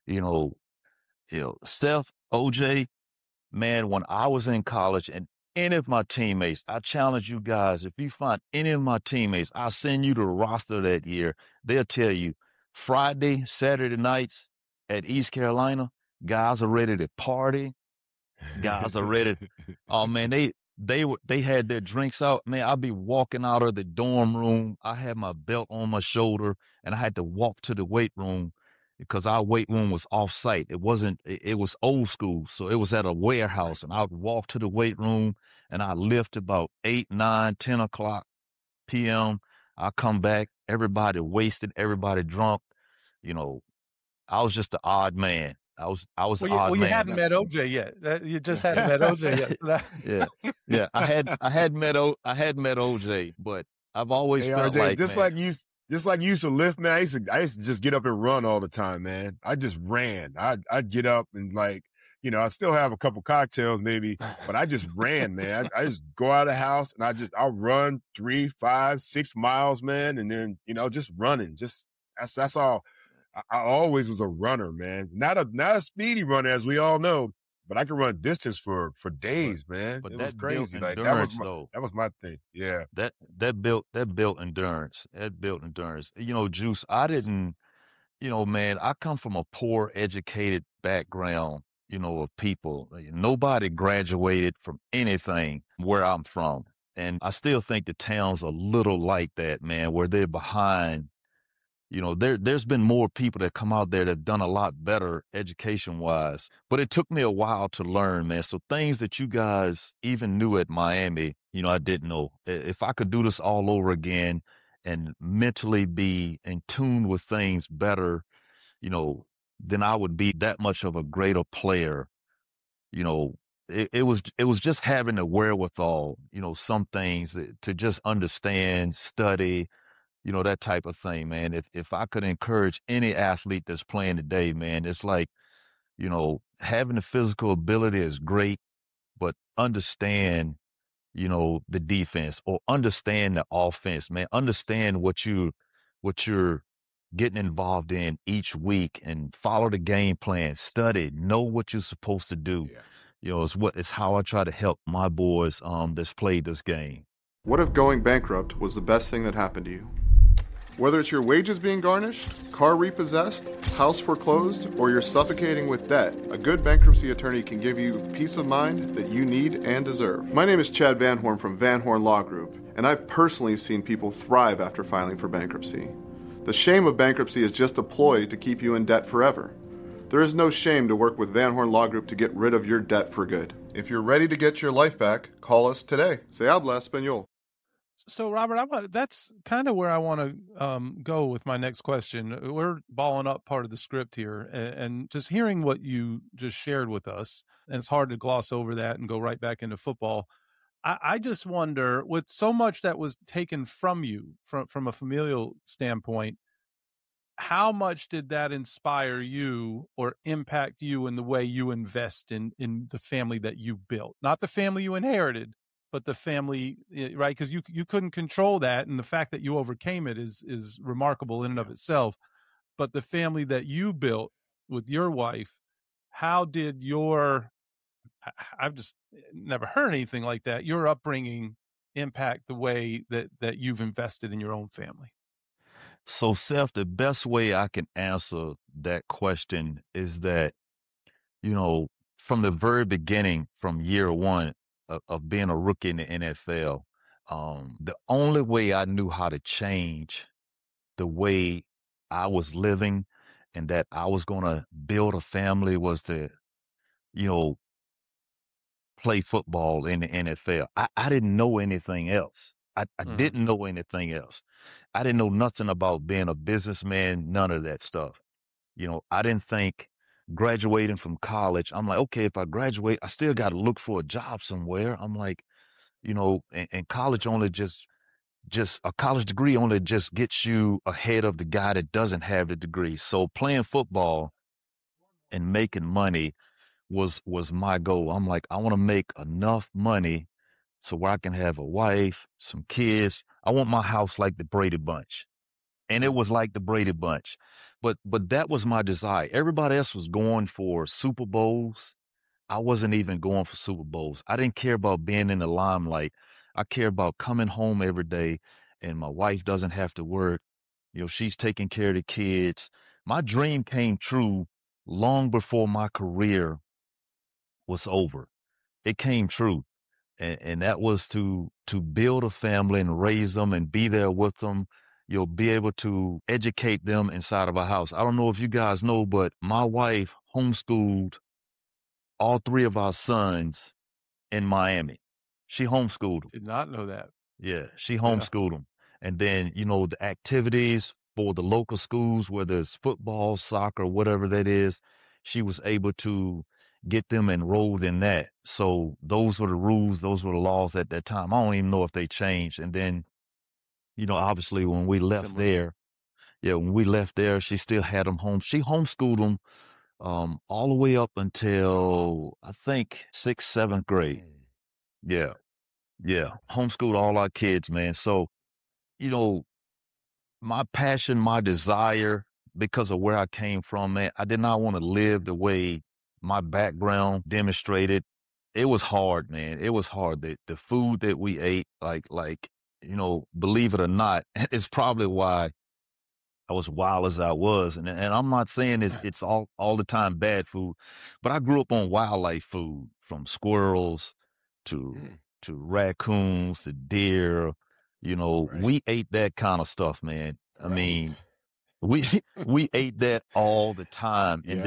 Seth, OJ, man, when I was in college and any of my teammates, I challenge you guys, if you find any of my teammates, I'll send you the roster that year. They'll tell you Friday, Saturday nights at East Carolina, guys are ready to party. Guys are ready. Oh man, they had their drinks out. Man, I'd be walking out of the dorm room. I had my belt on my shoulder and I had to walk to the weight room because our weight room was off site. It was old school. So it was at a warehouse, and I would walk to the weight room and I lift about 8, 9, 10 o'clock PM. I come back, everybody wasted, everybody drunk. I was just an odd man. I was an odd man. You hadn't met OJ yet. You just hadn't met OJ yet. Yeah. I had met OJ, but I've always felt RJ, just like you used to lift, man. I used to just get up and run all the time, man. I just ran. I'd get up and I still have a couple cocktails maybe, but I just ran, man. I just go out of the house and I'll run 3, 5, 6 miles, man. And then, just running. That's all. I always was a runner, man. Not a speedy runner, as we all know, but I could run distance for days, man. But it was that crazy. built Like endurance, that was my thing. Yeah. That built endurance. That built endurance. Juice, I didn't, man, I come from a poor educated background, of people. Like, nobody graduated from anything where I'm from. And I still think the town's a little like that, man, where they're behind. There's been more people that come out there that have done a lot better education wise, but it took me a while to learn, man. So things that you guys even knew at Miami, I didn't know. If I could do this all over again and mentally be in tune with things better, then I would be that much of a greater player. You know, it was just having the wherewithal, some things to just understand, study, that type of thing, man. If I could encourage any athlete that's playing today, man, it's like, having the physical ability is great, but understand, the defense or understand the offense, man. Understand what you're getting involved in each week and follow the game plan, study, know what you're supposed to do. Yeah. It's how I try to help my boys that's played this game. What if going bankrupt was the best thing that happened to you? Whether it's your wages being garnished, car repossessed, house foreclosed, or you're suffocating with debt, a good bankruptcy attorney can give you peace of mind that you need and deserve. My name is Chad Van Horn from Van Horn Law Group, and I've personally seen people thrive after filing for bankruptcy. The shame of bankruptcy is just a ploy to keep you in debt forever. There is no shame to work with Van Horn Law Group to get rid of your debt for good. If you're ready to get your life back, call us today. Se habla español. So, Robert, that's kind of where I want to go with my next question. We're balling up part of the script here, and just hearing what you just shared with us, and it's hard to gloss over that and go right back into football. I just wonder, with so much that was taken from you from a familial standpoint, how much did that inspire you or impact you in the way you invest in the family that you built? Not the family you inherited, but the family, right? Because you couldn't control that, and the fact that you overcame it is remarkable in and of itself. But the family that you built with your wife, how did I've just never heard anything like that, your upbringing impact the way that you've invested in your own family? So, Seth, the best way I can answer that question is that, from the very beginning, from year one of being a rookie in the NFL, the only way I knew how to change the way I was living and that I was going to build a family was to, play football in the NFL. I didn't know anything else. I didn't know anything else. I didn't know nothing about being a businessman, none of that stuff. I didn't think graduating from college, I'm like, okay, if I graduate, I still got to look for a job somewhere. I'm like, and college only just a college degree only just gets you ahead of the guy that doesn't have the degree. So playing football and making money was my goal. I'm like, I want to make enough money so where I can have a wife, some kids. I want my house like the Brady Bunch. And it was like the Brady Bunch. But that was my desire. Everybody else was going for Super Bowls. I wasn't even going for Super Bowls. I didn't care about being in the limelight. I care about coming home every day and my wife doesn't have to work. She's taking care of the kids. My dream came true long before my career was over. It came true. And that was to build a family and raise them and be there with them. You'll be able to educate them inside of a house. I don't know if you guys know, but my wife homeschooled all 3 of our sons in Miami. She homeschooled them. Did not know that. Yeah, she homeschooled them. And then, the activities for the local schools, whether it's football, soccer, whatever that is, she was able to get them enrolled in that. So those were the rules, those were the laws at that time. I don't even know if they changed. And then, obviously when we left there, she still had them home. She homeschooled them all the way up until I think 6th, 7th grade. Yeah. Yeah. Homeschooled all our kids, man. So, you know, my passion, my desire, because of where I came from, man, I did not want to live the way my background demonstrated. It was hard, man. It was hard. The food that we ate, you know, believe it or not, it's probably why I was wild as I was. And I'm not saying it's all the time bad food, but I grew up on wildlife food, from squirrels to raccoons to deer. You know, we ate that kind of stuff, man. I mean, we we ate that all the time. And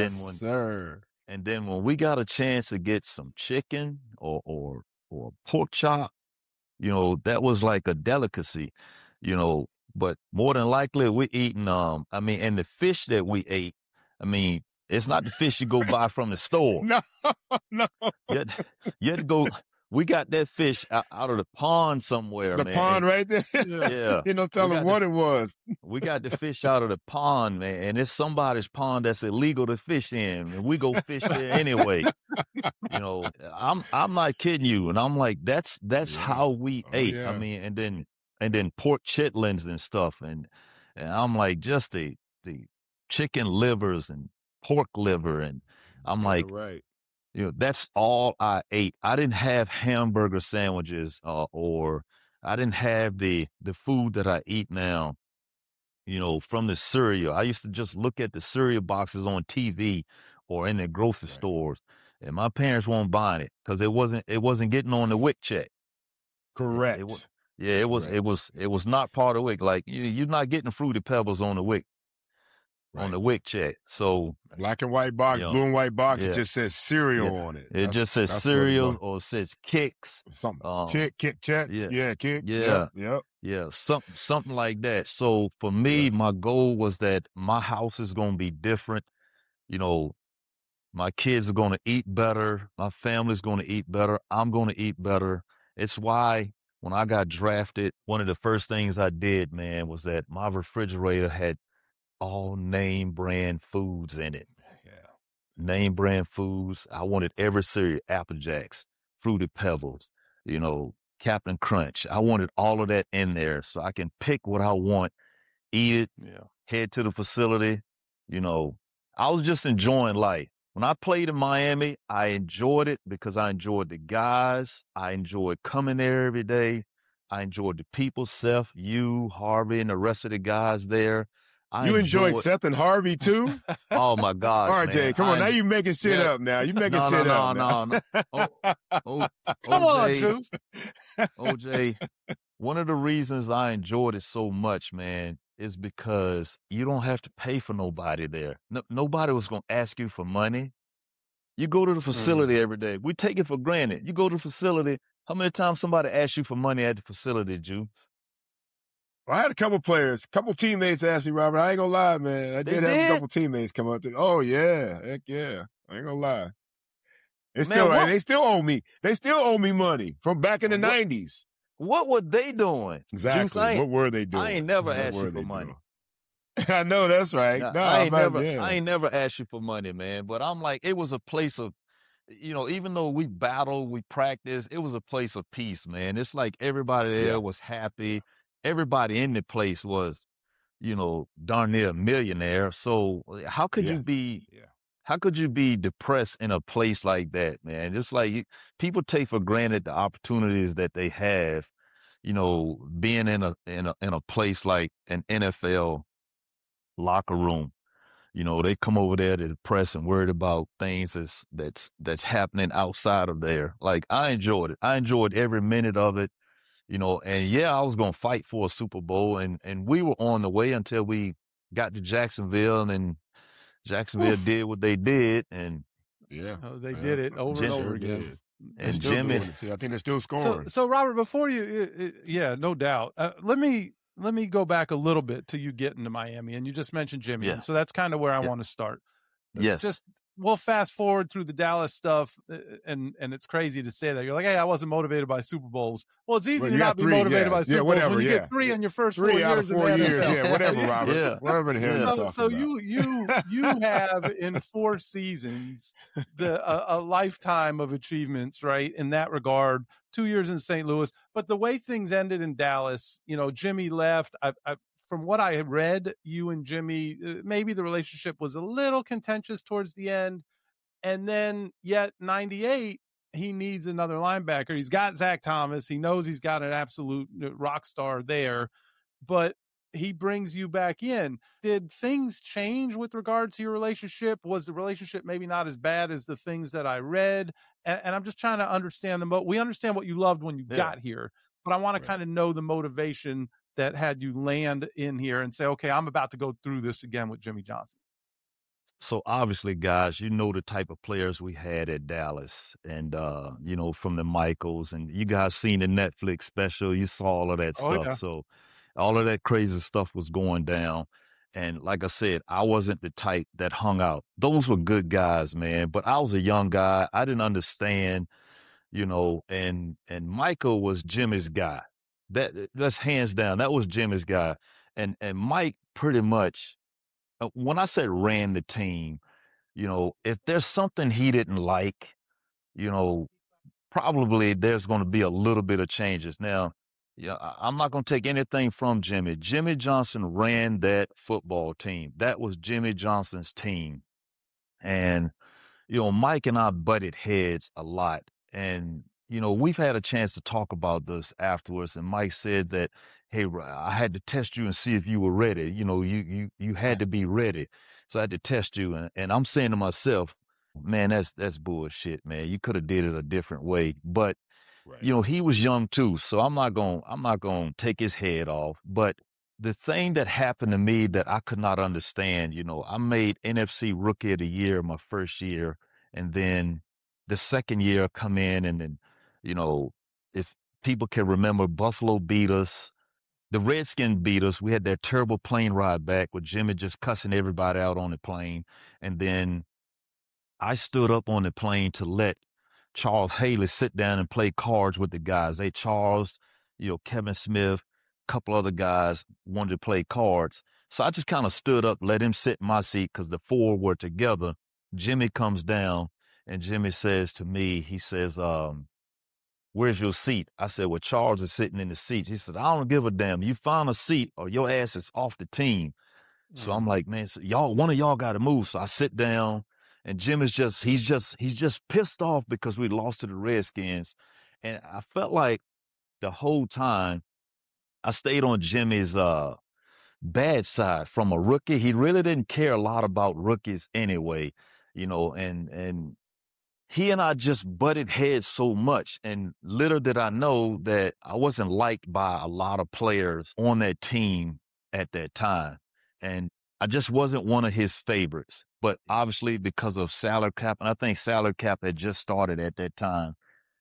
then when we got a chance to get some chicken or pork chop, you know, that was like a delicacy, you know. But more than likely, we're eating. I mean, and the fish that we ate, I mean, it's not the fish you go buy from the store. No. You had to go. We got that fish out of the pond somewhere, The man. pond right there. Yeah. You know, tell them what it was. We got the fish out of the pond, man, and it's somebody's pond that's illegal to fish in, and we go fish there anyway. You know, I'm not kidding you, and I'm like, that's how we ate. Yeah. I mean, and then pork chitlins and stuff, and I'm like, just the chicken livers and pork liver, and I'm like, you know, that's all I ate. I didn't have hamburger sandwiches, or I didn't have the food that I eat now, you know, from the cereal. I used to just look at the cereal boxes on TV or in the grocery stores, and my parents weren't buying it because it wasn't getting on the WIC check. Correct. It was not part of WIC. Like, you're not getting Fruity Pebbles on the WIC. On the WIC check. So black and white box, blue and white box, it just says cereal on it. It just says cereal, or it says Kicks. Something. Kit Chat. Yeah, Kick. Yeah. Yep. Yeah. Something like that. So for me, my goal was that my house is gonna be different. You know, my kids are gonna eat better, my family's gonna eat better, I'm gonna eat better. It's why when I got drafted, one of the first things I did, man, was that my refrigerator had all name brand foods in it. Name brand foods. I wanted every cereal, Apple Jacks, Fruity Pebbles, you know, Captain Crunch. I wanted all of that in there so I can pick what I want, eat it, head to the facility. You know, I was just enjoying life. When I played in Miami, I enjoyed it because I enjoyed the guys. I enjoyed coming there every day. I enjoyed the people, Seth, you, Harvey, and the rest of the guys there. You enjoyed Seth and Harvey too? Oh my gosh, RJ, man. Come on, now you making shit up. Now you making shit up. No. Come on, Truth. OJ, one of the reasons I enjoyed it so much, man, is because you don't have to pay for nobody there. Nobody was gonna ask you for money. You go to the facility every day. We take it for granted. You go to the facility. How many times somebody asked you for money at the facility, Juice? Well, I had a couple teammates ask me, Robert. I ain't gonna lie, man. I did have a couple teammates come up to me. Oh yeah, heck yeah. I ain't gonna lie. They still owe me. They still owe me money from back in the 90s. What were they doing? Exactly. Juice, what were they doing? I ain't never asked you for money. I know that's right. I ain't never asked you for money, man. But I'm like, it was a place of, you know, even though we battled, we practiced, it was a place of peace, man. It's like everybody there was happy. Everybody in the place was, you know, darn near a millionaire. So how could you be, how could you be depressed in a place like that, man? It's like people take for granted the opportunities that they have, you know, being in a place like an NFL locker room. You know, they come over there to depressed and worried about things that's happening outside of there. Like, I enjoyed it. I enjoyed every minute of it. You know, and I was going to fight for a Super Bowl, and we were on the way until we got to Jacksonville, and then Jacksonville did what they did, and they did it over and over again. And Jimmy, I think they're still scoring. So Robert, before you, no doubt. Let me go back a little bit to you getting to Miami, and you just mentioned Jimmy, and so that's kind of where I want to start. Yes, just we'll fast forward through the Dallas stuff, and it's crazy to say that. You're like, hey, I wasn't motivated by Super Bowls. Well, it's easy to not be motivated by Super Bowls when you get 3 in your first 4 years. 3 out of 4 years, yeah, whatever, Robert. Whatever the hell you're talking so about. you have in 4 seasons a lifetime of achievements, right? In that regard, 2 years in St. Louis, but the way things ended in Dallas, Jimmy left. From what I had read, you and Jimmy, maybe the relationship was a little contentious towards the end. And then yet 98, he needs another linebacker. He's got Zach Thomas. He knows he's got an absolute rock star there, but he brings you back in. Did things change with regard to your relationship? Was the relationship maybe not as bad as the things that I read? And I'm just trying to understand we understand what you loved when you got here, but I want to kind of know the motivation that had you land in here and say, okay, I'm about to go through this again with Jimmy Johnson. So obviously, guys, the type of players we had at Dallas and, from the Michaels, and you guys seen the Netflix special, you saw all of that stuff. Yeah. So all of that crazy stuff was going down. And like I said, I wasn't the type that hung out. Those were good guys, man. But I was a young guy. I didn't understand, and Michael was Jimmy's guy. That's hands down. That was Jimmy's guy. And Mike pretty much, when I said ran the team, if there's something he didn't like, probably there's going to be a little bit of changes. Now, I'm not going to take anything from Jimmy. Jimmy Johnson ran that football team. That was Jimmy Johnson's team. And, Mike and I butted heads a lot. And, we've had a chance to talk about this afterwards. And Mike said that, hey, I had to test you and see if you were ready. You had to be ready. So I had to test you. And I'm saying to myself, man, that's bullshit, man. You could have did it a different way. But, he was young too. So I'm not going to take his head off. But the thing that happened to me that I could not understand, I made NFC Rookie of the Year my first year. And then the second year come in and then, if people can remember, Buffalo beat us. The Redskins beat us. We had that terrible plane ride back with Jimmy just cussing everybody out on the plane. And then I stood up on the plane to let Charles Haley sit down and play cards with the guys. Charles, Kevin Smith, a couple other guys wanted to play cards. So I just kind of stood up, let him sit in my seat because the 4 were together. Jimmy comes down and Jimmy says to me, he says, where's your seat? I said, well, Charles is sitting in the seat. He said, I don't give a damn. You find a seat or your ass is off the team. So I'm like, man, so one of y'all got to move. So I sit down and Jimmy's he's just pissed off because we lost to the Redskins. And I felt like the whole time I stayed on Jimmy's, bad side from a rookie. He really didn't care a lot about rookies anyway, and he and I just butted heads so much. And little did I know that I wasn't liked by a lot of players on that team at that time. And I just wasn't one of his favorites. But obviously because of salary cap, and I think salary cap had just started at that time,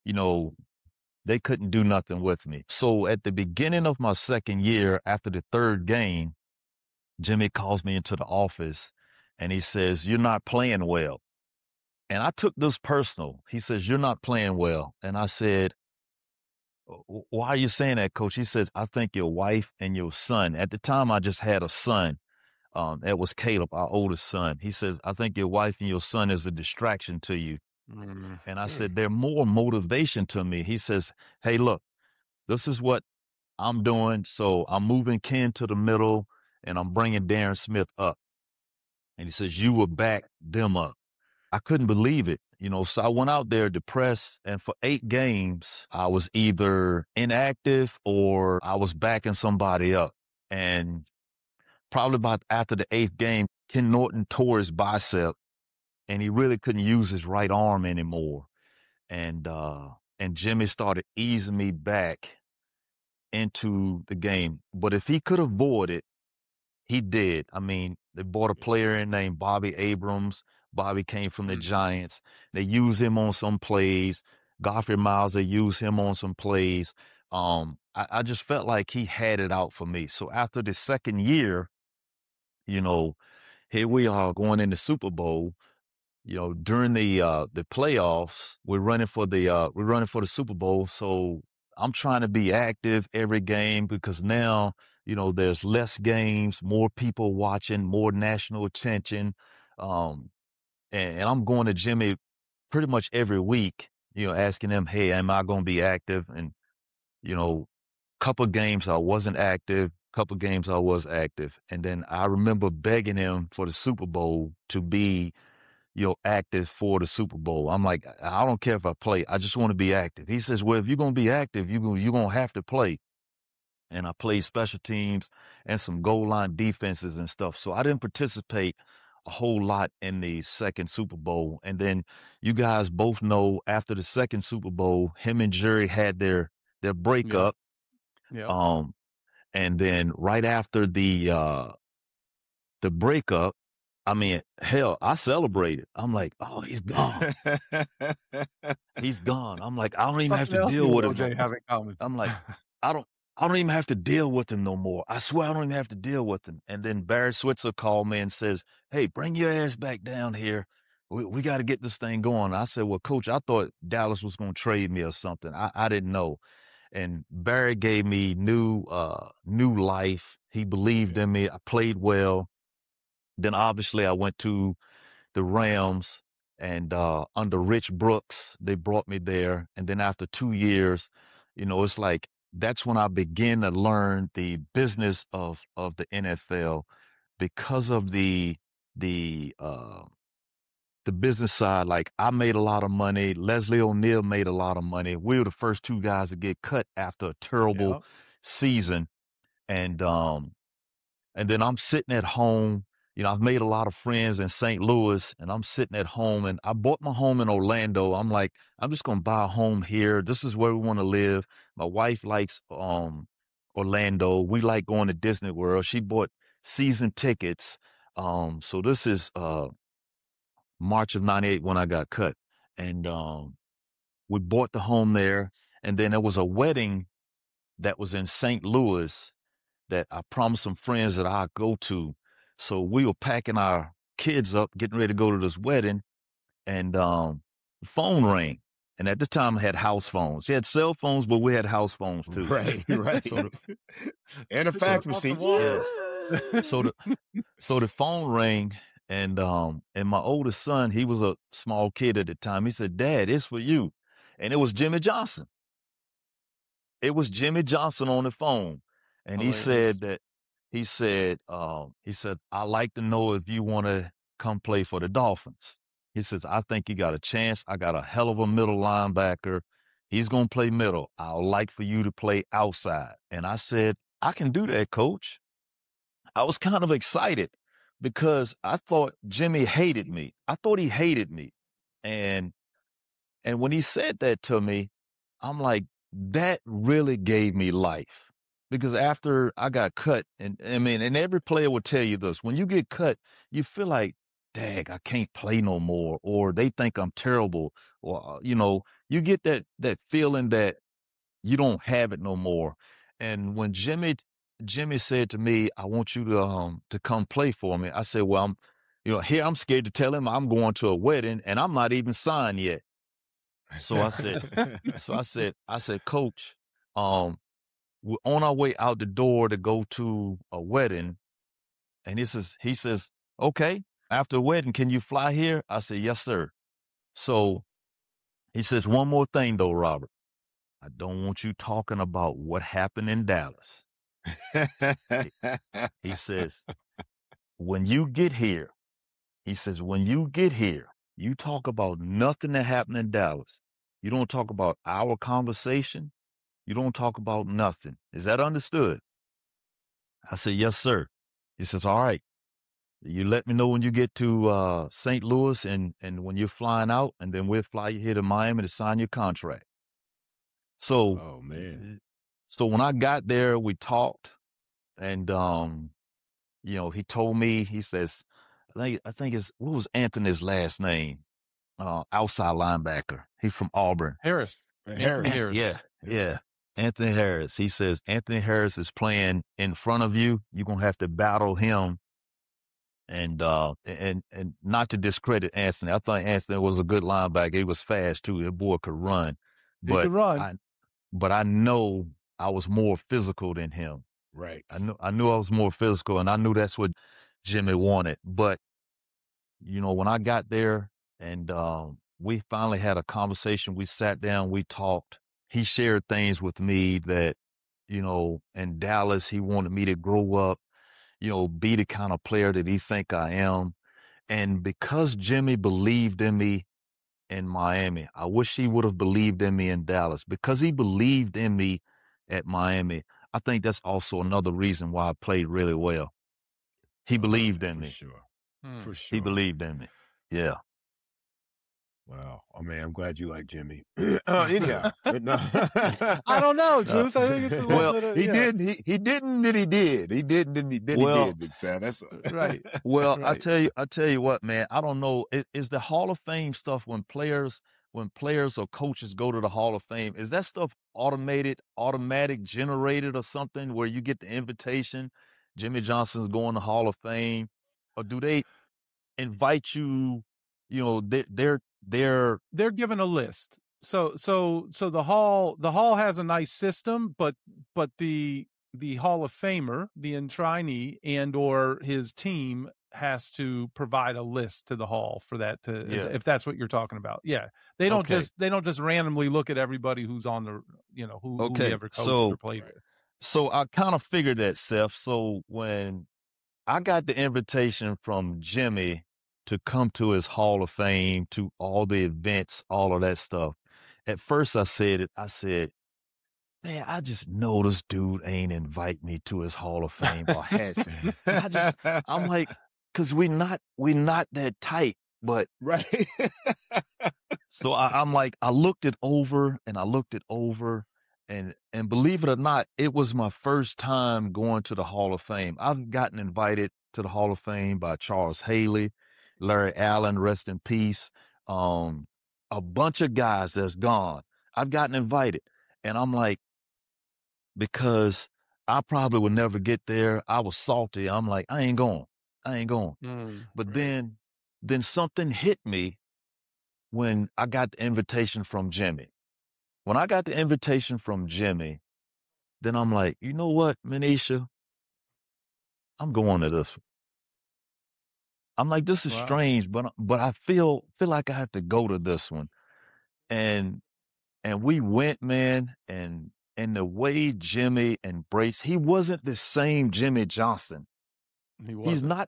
they couldn't do nothing with me. So at the beginning of my second year, after the third game, Jimmy calls me into the office and he says, you're not playing well. And I took this personal. He says, you're not playing well. And I said, why are you saying that, Coach? He says, I think your wife and your son, at the time I just had a son. That was Caleb, our oldest son. He says, I think your wife and your son is a distraction to you. Mm-hmm. And I said, they're more motivation to me. He says, hey, look, this is what I'm doing. So I'm moving Ken to the middle and I'm bringing Darren Smith up. And he says, you will back them up. I couldn't believe it, so I went out there depressed. And for 8 games, I was either inactive or I was backing somebody up. And probably about after the 8th game, Ken Norton tore his bicep and he really couldn't use his right arm anymore. And Jimmy started easing me back into the game. But if he could avoid it, he did. I mean, they brought a player in named Bobby Abrams. Bobby came from the Giants. They used him on some plays. Godfrey Miles, they used him on some plays. I just felt like he had it out for me. So after the second year, here we are going in the Super Bowl. during the playoffs, we're running for the Super Bowl. So I'm trying to be active every game because now, there's less games, more people watching, more national attention. Um, and I'm going to Jimmy pretty much every week, asking him, hey, am I going to be active? And, couple games I wasn't active, couple games I was active. And then I remember begging him for the Super Bowl to be, active for the Super Bowl. I'm like, I don't care if I play. I just want to be active. He says, well, if you're going to be active, you're going to have to play. And I played special teams and some goal line defenses and stuff. So I didn't participate a whole lot in the second Super Bowl. And then you guys both know after the second Super Bowl, him and Jerry had their breakup. Yeah. And then right after the breakup, I mean, hell, I celebrated. I'm like, oh, he's gone. He's gone. I'm like, I don't even have to deal with him. OJ have in common. I'm like, I don't even have to deal with him no more. I swear I don't even have to deal with him. And then Barry Switzer called me and says, hey, bring your ass back down here. We got to get this thing going. I said, well, Coach, I thought Dallas was going to trade me or something. I didn't know. And Barry gave me new life. He believed in me. I played well. Then obviously I went to the Rams and under Rich Brooks, they brought me there. And then after 2 years, it's like that's when I began to learn the business of the NFL because of the business side. Like I made a lot of money. Leslie O'Neal made a lot of money. We were the first two guys to get cut after a terrible season. And then I'm sitting at home. I've made a lot of friends in St. Louis, and I'm sitting at home, and I bought my home in Orlando. I'm like, I'm just going to buy a home here. This is where we want to live. My wife likes Orlando. We like going to Disney World. She bought season tickets. So this is March of 98 when I got cut. And we bought the home there. And then there was a wedding that was in St. Louis that I promised some friends that I'd go to. So we were packing our kids up, getting ready to go to this wedding, and the phone rang. And at the time, I had house phones. You had cell phones, but we had house phones too. Right. And a fax machine. So the phone rang, and my oldest son, he was a small kid at the time. He said, "Dad, it's for you," and it was Jimmy Johnson. It was Jimmy Johnson on the phone. And he said, I'd like to know if you want to come play for the Dolphins. He says, I think you got a chance. I got a hell of a middle linebacker. He's going to play middle. I'd like for you to play outside. And I said, I can do that, Coach. I was kind of excited because I thought Jimmy hated me. I thought he hated me. And when he said that to me, I'm like, that really gave me life. Because after I got cut, and every player will tell you this, when you get cut, you feel like, dang, I can't play no more, or they think I'm terrible, or, you get that feeling that you don't have it no more. And when Jimmy said to me, I want you to come play for me, I said, well, I'm scared to tell him I'm going to a wedding and I'm not even signed yet. So I said, Coach, we're on our way out the door to go to a wedding. And he says, okay, after the wedding, can you fly here? I said, yes, sir. So he says, one more thing though, Robert. I don't want you talking about what happened in Dallas. He says, when you get here, you talk about nothing that happened in Dallas. You don't talk about our conversation. You don't talk about nothing. Is that understood? I said, yes, sir. He says, all right. You let me know when you get to St. Louis and when you're flying out, and then we'll fly you here to Miami to sign your contract. So, oh man. So when I got there, we talked, and he told me, he says, I think what was Anthony's last name? Outside linebacker. He's from Auburn. Harris. Yeah. Anthony Harris. He says, Anthony Harris is playing in front of you. You're going to have to battle him. And not to discredit Anthony. I thought Anthony was a good linebacker. He was fast too. That boy could run. He could run. But I know I was more physical than him. Right. I knew I was more physical, and I knew that's what Jimmy wanted. But, you know, when I got there and we finally had a conversation, we sat down, we talked. He shared things with me that, you know, in Dallas, he wanted me to grow up, you know, be the kind of player that he think I am. And because Jimmy believed in me in Miami, I wish he would have believed in me in Dallas. Because he believed in me at Miami, I think that's also another reason why I played really well. He believed in me. Sure. For sure. He believed in me. Yeah. Wow. Oh man, I'm glad you like Jimmy. Anyhow, no. I don't know, Juice. I think it's a little bit of, he didn't, he didn't, he did. He didn't, he did, Big Sam. That's right. Well, right. I tell you what, man, I don't know. Is the Hall of Fame stuff when players or coaches go to the Hall of Fame, is that stuff automatic generated or something where you get the invitation, Jimmy Johnson's going to Hall of Fame, or do they invite you, you know, they're given a list. So the hall has a nice system, but the Hall of Famer, the enshrinee, and or his team has to provide a list to the hall for that if that's what you're talking about. Yeah. They don't just randomly look at everybody who's on the, you know, who we ever coached or played with. So I kind of figured that, Seth. So when I got the invitation from Jimmy to come to his Hall of Fame, to all the events, all of that stuff, at first I said, man, I just know this dude ain't invite me to his Hall of Fame or has. I'm like, cause we not that tight, but right. So I'm like, I looked it over and believe it or not, it was my first time going to the Hall of Fame. I've gotten invited to the Hall of Fame by Charles Haley, Larry Allen, rest in peace. A bunch of guys that's gone. I've gotten invited, and I'm like, because I probably would never get there. I was salty. I'm like, I ain't going. But right. then something hit me when I got the invitation from Jimmy. When I got the invitation from Jimmy, then I'm like, you know what, Manisha? I'm going to this one. I'm like, this is strange, but I feel like I have to go to this one. And we went, man, and the way Jimmy embraced, he wasn't the same Jimmy Johnson. He's not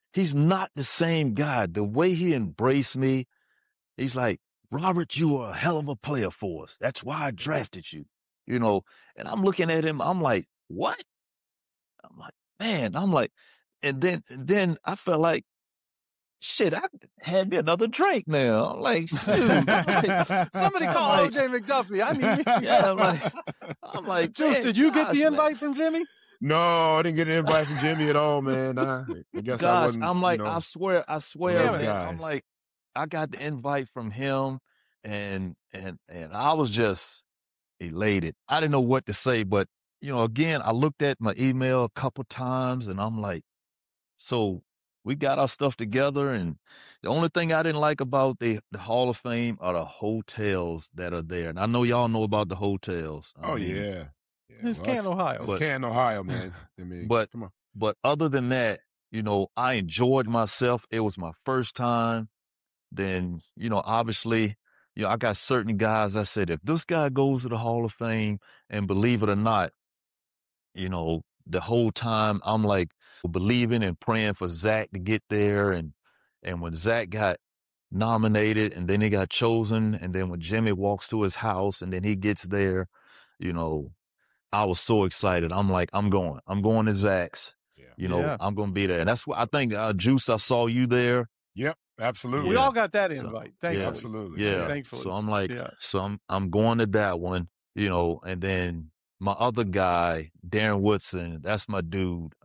the same guy. The way he embraced me, he's like, Robert, you are a hell of a player for us. That's why I drafted you, you know. And I'm looking at him, I'm like, what? I'm like, man, and then I felt like, shit, I had me another drink now. I'm like, shoot. Somebody call OJ McDuffie. I mean, yeah, I'm like, Juice, did you get the invite from Jimmy? No, I didn't get an invite from Jimmy at all, man. I guess gosh, I wasn't. I'm like, you know, I swear, man. guys. I'm like, I got the invite from him, and I was just elated. I didn't know what to say, but you know, again, I looked at my email a couple times, and I'm like, so we got our stuff together, and the only thing I didn't like about the Hall of Fame are the hotels that are there. And I know y'all know about the hotels. I mean, yeah. It's Canton, Ohio. It's Canton, Ohio, man. I mean, come on. But other than that, you know, I enjoyed myself. It was my first time. Then, you know, obviously, you know, I got certain guys. I said, if this guy goes to the Hall of Fame, and believe it or not, you know, the whole time I'm like believing and praying for Zach to get there. And when Zach got nominated and then he got chosen, and then when Jimmy walks to his house and then he gets there, you know, I was so excited. I'm like, I'm going to Zach's, you know, I'm going to be there. And that's what I think, Juice, I saw you there. Yep. Absolutely. We all got that invite. Thankfully. Yeah, absolutely. Yeah. Thankfully. So I'm like, I'm going to that one, you know, and then my other guy, Darren Woodson, that's my dude.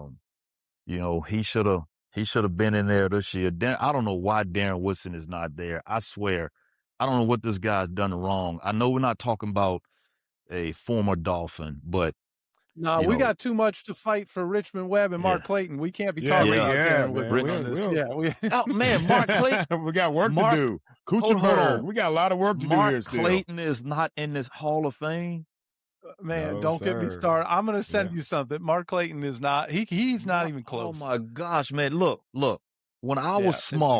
You know, he should have been in there this year. I don't know why Darren Woodson is not there. I swear, I don't know what this guy's done wrong. I know we're not talking about a former Dolphin, but No, we got too much to fight for Richmond Webb and Mark Clayton. We can't be talking about Darren Woodson on this. Oh, man, Mark Clayton. We got work to do. Kuchenberg. We got a lot of work to do here still. Mark Clayton is not in this Hall of Fame. Man, don't get me started. I'm going to send you something. Mark Clayton is not. He's not even close. Oh, my gosh, man. Look. When I was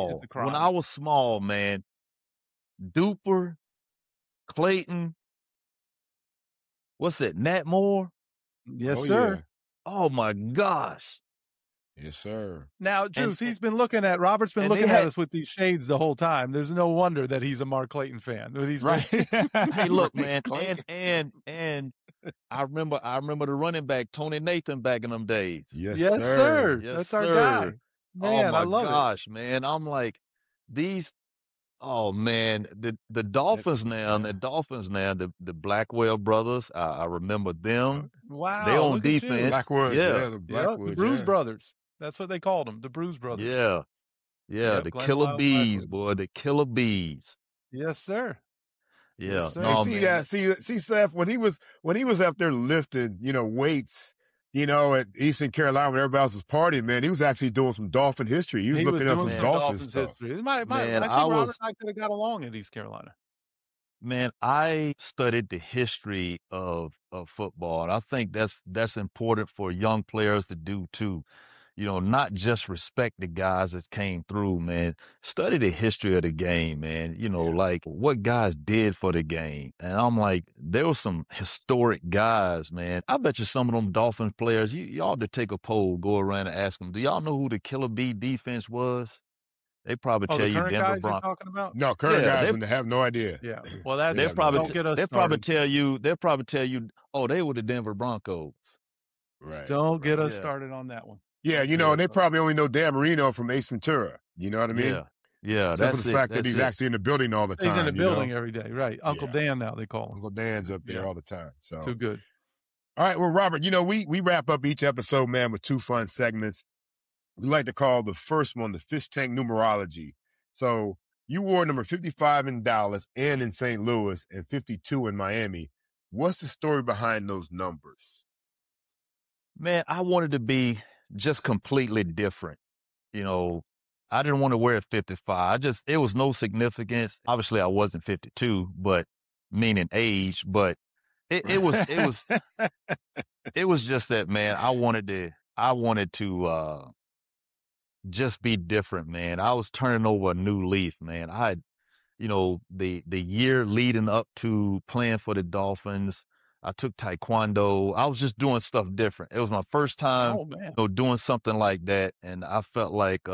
small, man, Duper, Clayton, what's it, Nat Moore? Yes, sir. Yeah. Oh, my gosh. Yes, sir. Now, Juice, Robert's been looking at us with these shades the whole time. There's no wonder that he's a Mark Clayton fan. Right. Hey, look, man, and I remember the running back, Tony Nathan, back in them days. Yes, sir. Yes, that's our guy. Man, I love it. Oh, my gosh, man. I'm like, oh, man, the Dolphins now, the Blackwell brothers, I remember them. Wow. They on defense. Blackwood, the Bruise Brothers. That's what they called them, the Bruise Brothers. Yeah, the Killer Bees, boy, the Killer Bees. Yes, sir. Yeah. Yes, sir. No, see, Seth, when he was up there lifting, weights, at Eastern Carolina when everybody else was partying, man, he was actually doing some Dolphin history. He was looking up some Dolphins history. I think Robert and I could have got along at East Carolina. Man, I studied the history of football, and I think that's important for young players to do too. Not just respect the guys that came through, man. Study the history of the game, man. Like what guys did for the game. And I'm like, there were some historic guys, man. I bet you some of them Dolphins players, you ought to take a poll, go around and ask them, do y'all know who the Killer Bee defense was? They probably tell you Denver Broncos. Talking about? No, current guys would have no idea. Yeah. Well, that's they'll probably tell you, oh, they were the Denver Broncos. Right. Don't get us started on that one. Yeah, and they probably only know Dan Marino from Ace Ventura. You know what I mean? Yeah. Except for the fact that he's actually in the building all the time. He's in the building every day, right? Uncle Dan now they call him. Uncle Dan's up there all the time. So too good. All right, well, Robert, we wrap up each episode, man, with two fun segments. We like to call the first one the Fish Tank Numerology. So you wore number 55 in Dallas and in St. Louis and 52 in Miami. What's the story behind those numbers? Man, I wanted to be just completely different. I didn't want to wear 55. It was no significance. Obviously, I wasn't 52, but meaning age, but it was just that, man. I wanted to just be different, man. I was turning over a new leaf, man. I had, the year leading up to playing for the Dolphins, I took Taekwondo. I was just doing stuff different. It was my first time doing something like that. And I felt like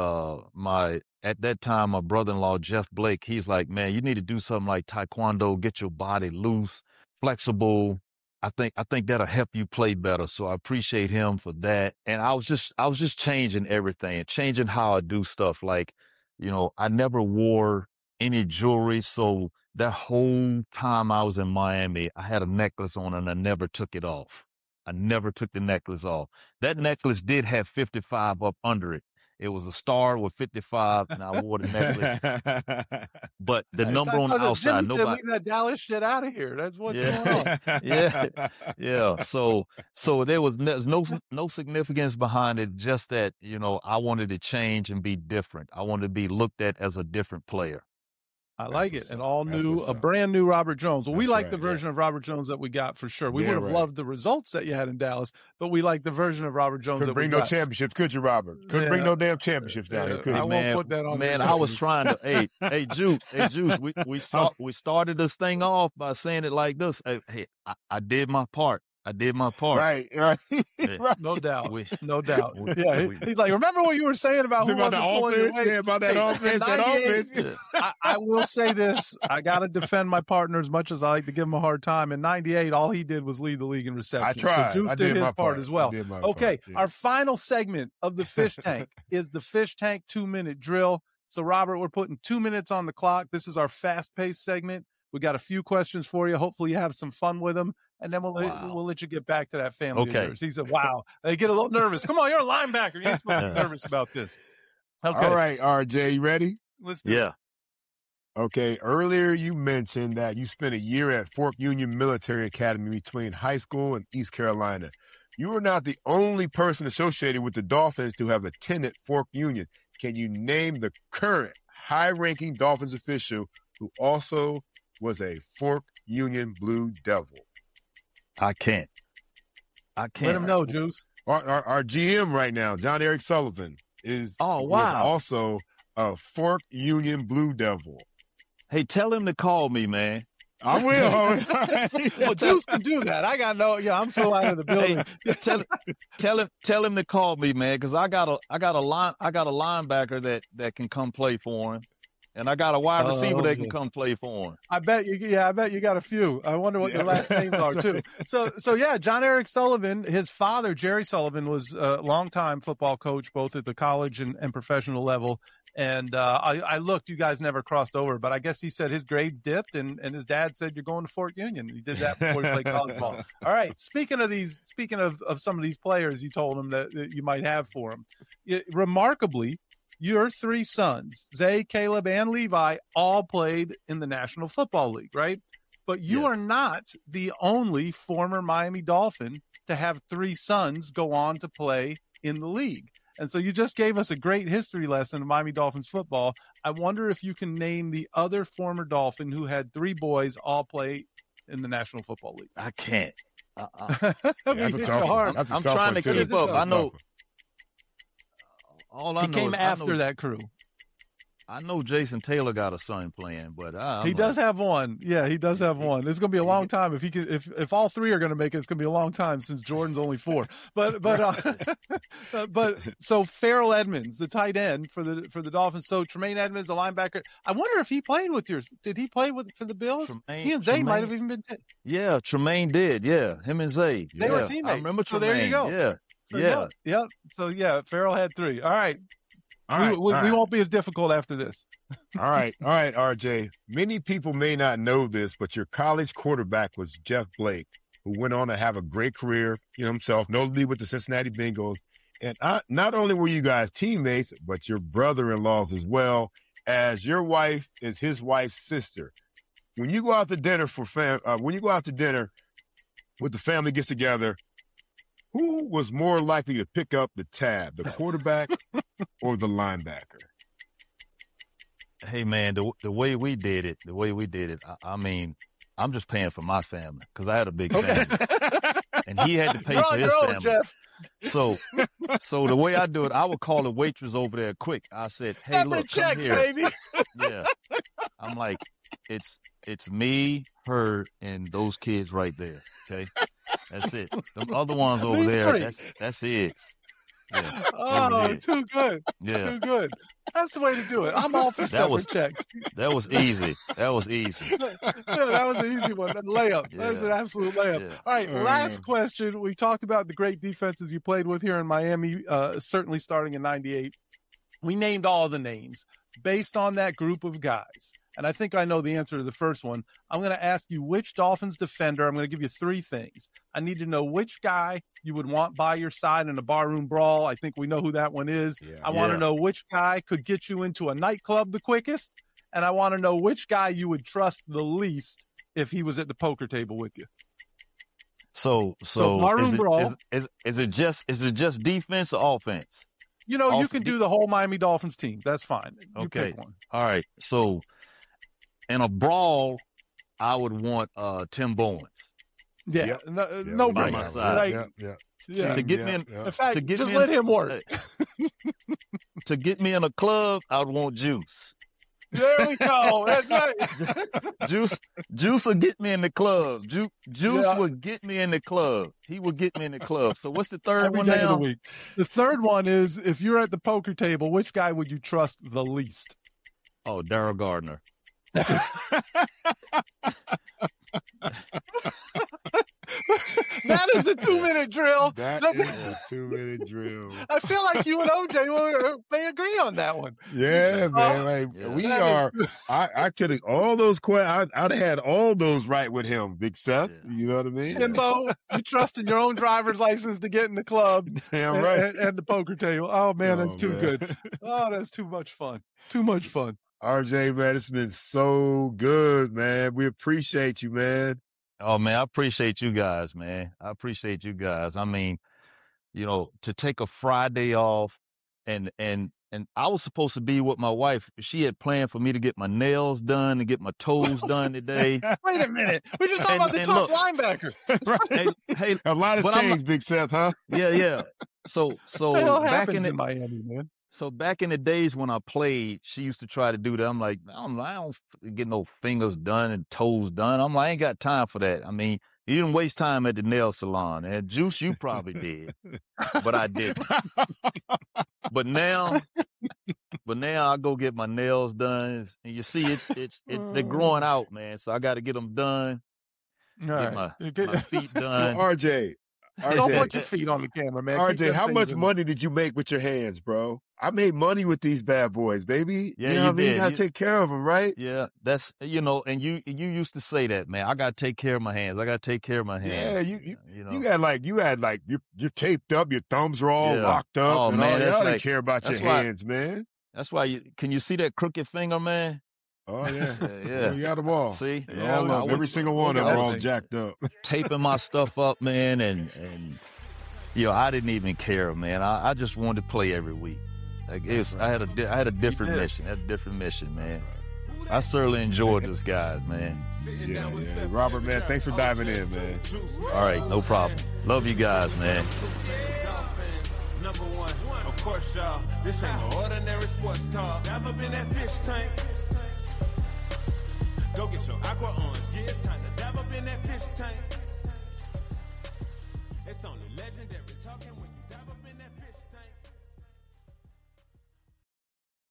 at that time, my brother-in-law, Jeff Blake, he's like, man, you need to do something like Taekwondo, get your body loose, flexible. I think that'll help you play better. So I appreciate him for that. And I was just changing everything, changing how I do stuff. Like, I never wore any jewelry. So that whole time I was in Miami, I had a necklace on and I never took it off. I never took the necklace off. That necklace did have 55 up under it. It was a star with 55, and I wore the necklace. But the number on the outside, nobody. Leave that Dallas shit out of here. That's what's going on. Yeah. So there's no significance behind it. Just that I wanted to change and be different. I wanted to be looked at as a different player. I like it. And all new, a brand new Robert Jones. Well, we like the version of Robert Jones that we got for sure. We would have loved the results that you had in Dallas, but we like the version of Robert Jones that we got. Couldn't bring no championships, could you, Robert? Couldn't bring no damn championships down here, could you? I won't put that on. Man, I was trying to, hey, Juice, we started this thing off by saying it like this. Hey, I did my part. Right. Yeah. No doubt. He's like, remember what you were saying about who about the offense? Yeah, about that offense. I will say this. I got to defend my partner as much as I like to give him a hard time. In 98, all he did was lead the league in receptions. I tried. So Juice did his part as well. Okay, our final segment of the Fish Tank is the Fish Tank 2-minute drill. So, Robert, we're putting 2 minutes on the clock. This is our fast-paced segment. We got a few questions for you. Hopefully you have some fun with them. And then we'll let you get back to that family of yours. He said, wow. They get a little nervous. Come on, you're a linebacker. You ain't supposed to be nervous about this. Okay. All right, RJ, you ready? Let's do it. Okay, earlier you mentioned that you spent a year at Fort Union Military Academy between high school and East Carolina. you are not the only person associated with the Dolphins to have attended Fork Union. Can you name the current high-ranking Dolphins official who also was a Fork Union Blue Devil? I can't. Let him know, Juice. Our GM right now, John Eric Sullivan, is also a Fork Union Blue Devil. Hey, tell him to call me, man. I will. Well, Juice can do that. I got I'm so out of the building. Hey, tell him to call me, man, because I got a linebacker that can come play for him, and I got a wide receiver that can come play for him. I bet you got a few. I wonder what your last names are too. So yeah, John Eric Sullivan, his father Jerry Sullivan was a longtime football coach, both at the college and professional level. And I looked, you guys never crossed over, but I guess he said his grades dipped, and his dad said, you're going to Fort Union. He did that before he played college ball. All right. Speaking of some of these players you told him that you might have for him, remarkably, your three sons, Zay, Caleb, and Levi, all played in the National Football League, right? But you are not the only former Miami Dolphin to have three sons go on to play in the league. And so you just gave us a great history lesson of Miami Dolphins football. I wonder if you can name the other former Dolphin who had three boys all play in the National Football League. I can't. That's hard. I'm trying to keep up. I know. He came after that crew. I know Jason Taylor got a son playing, but he does have one. Yeah, he does have one. It's going to be a long time if all three are going to make it. It's going to be a long time since Jordan's only 4. But so Farrell Edmonds, the tight end for the Dolphins. So Tremaine Edmonds, a linebacker. I wonder if he played with yours. Did he play for the Bills? He and Zay might have even been. Yeah, Tremaine did. Yeah, him and Zay. They were teammates. I remember Tremaine. So there you go. Yeah. So yeah, Farrell had 3. All right. We won't be as difficult after this. All right, RJ. Many people may not know this, but your college quarterback was Jeff Blake, who went on to have a great career, himself, notably with the Cincinnati Bengals. And not only were you guys teammates, but your brother-in-laws as well, as your wife is his wife's sister. When you go out to dinner with the family gets together, who was more likely to pick up the tab, the quarterback or the linebacker? Hey, man, the way we did it, I mean, I'm just paying for my family because I had a big family. And he had to pay for his family. Jeff. So the way I do it, I would call the waitress over there quick. I said, hey, look, come here. Baby. Yeah. I'm like, it's me, her, and those kids right there, okay? That's it. The other ones over there, that's it. Yeah. Oh, too good. Yeah. Too good. That's the way to do it. I'm all for separate checks. That was easy. Yeah, that was an easy one. A layup. Yeah. That's an absolute layup. Yeah. All right, last question. We talked about the great defenses you played with here in Miami, certainly starting in 98. We named all the names based on that group of guys. And I think I know the answer to the first one. I'm going to ask you which Dolphins defender. I'm going to give you 3 things. I need to know which guy you would want by your side in a barroom brawl. I think we know who that one is. Yeah. I want to know which guy could get you into a nightclub the quickest. And I want to know which guy you would trust the least if he was at the poker table with you. So barroom brawl. Is it just defense or offense? You can do the whole Miami Dolphins team. That's fine. You pick one. All right. So in a brawl, I would want Tim Bowens. Yeah. No by my side. Yeah. To get me in, in fact, just let him work. To get me in a club, I would want Juice. There we go. That's right. Juice will get me in the club. Juice will get me in the club. He will get me in the club. So what's the third one now? The third one is, if you're at the poker table, which guy would you trust the least? Oh, Daryl Gardner. That is a 2-minute drill. That is a 2-minute drill. I feel like you and OJ may agree on that one. Yeah, man. I could have all those questions. I'd have had all those right with him, Big Seth. Yeah. You know what I mean? Timbo, you trust in your own driver's license to get in the club. Damn right. And the poker table. Oh, man, that's too good. Oh, that's too much fun. Too much fun. RJ, man, it's been so good, man. We appreciate you, man. Oh, man, I appreciate you guys, man. I appreciate you guys. I mean, to take a Friday off, and I was supposed to be with my wife. She had planned for me to get my nails done and get my toes done today. Wait a minute. We just talking about the top linebacker. Hey, a lot has changed, Big Seth, huh? Yeah. So what the hell happens in Miami, man? So back in the days when I played, she used to try to do that. I'm like, I don't get no fingers done and toes done. I'm like, I ain't got time for that. I mean, you didn't waste time at the nail salon. And Juice, you probably did, but I didn't. But now I go get my nails done, and you see, they're growing out, man. So I got to get them done. Get my feet done. RJ, don't put your feet on the camera, man. RJ, how much money did you make with your hands, bro? I made money with these bad boys, baby. Yeah, you know what I mean? You gotta take care of them, right? Yeah, that's and you used to say that, man. I gotta take care of my hands. I gotta take care of my hands. Yeah, you had like you're taped up, your thumbs are all locked up. Oh man, I didn't care about your hands, man. That's why can you see that crooked finger, man? Oh yeah, yeah. You got them all. See, all up. Every single one of them all jacked up. Taping my stuff up, man, and I didn't even care, man. I just wanted to play every week. Like I had a different mission. I had a different mission, man. I certainly enjoyed this, guys, man. Yeah. Robert, man, thanks for diving in, man. All right, no problem. Love you guys, man. Number one, of course, y'all. This ain't no ordinary sports talk. Never been that fish tank. Go get your aqua orange. Yeah, it's time to dab up in that fish tank.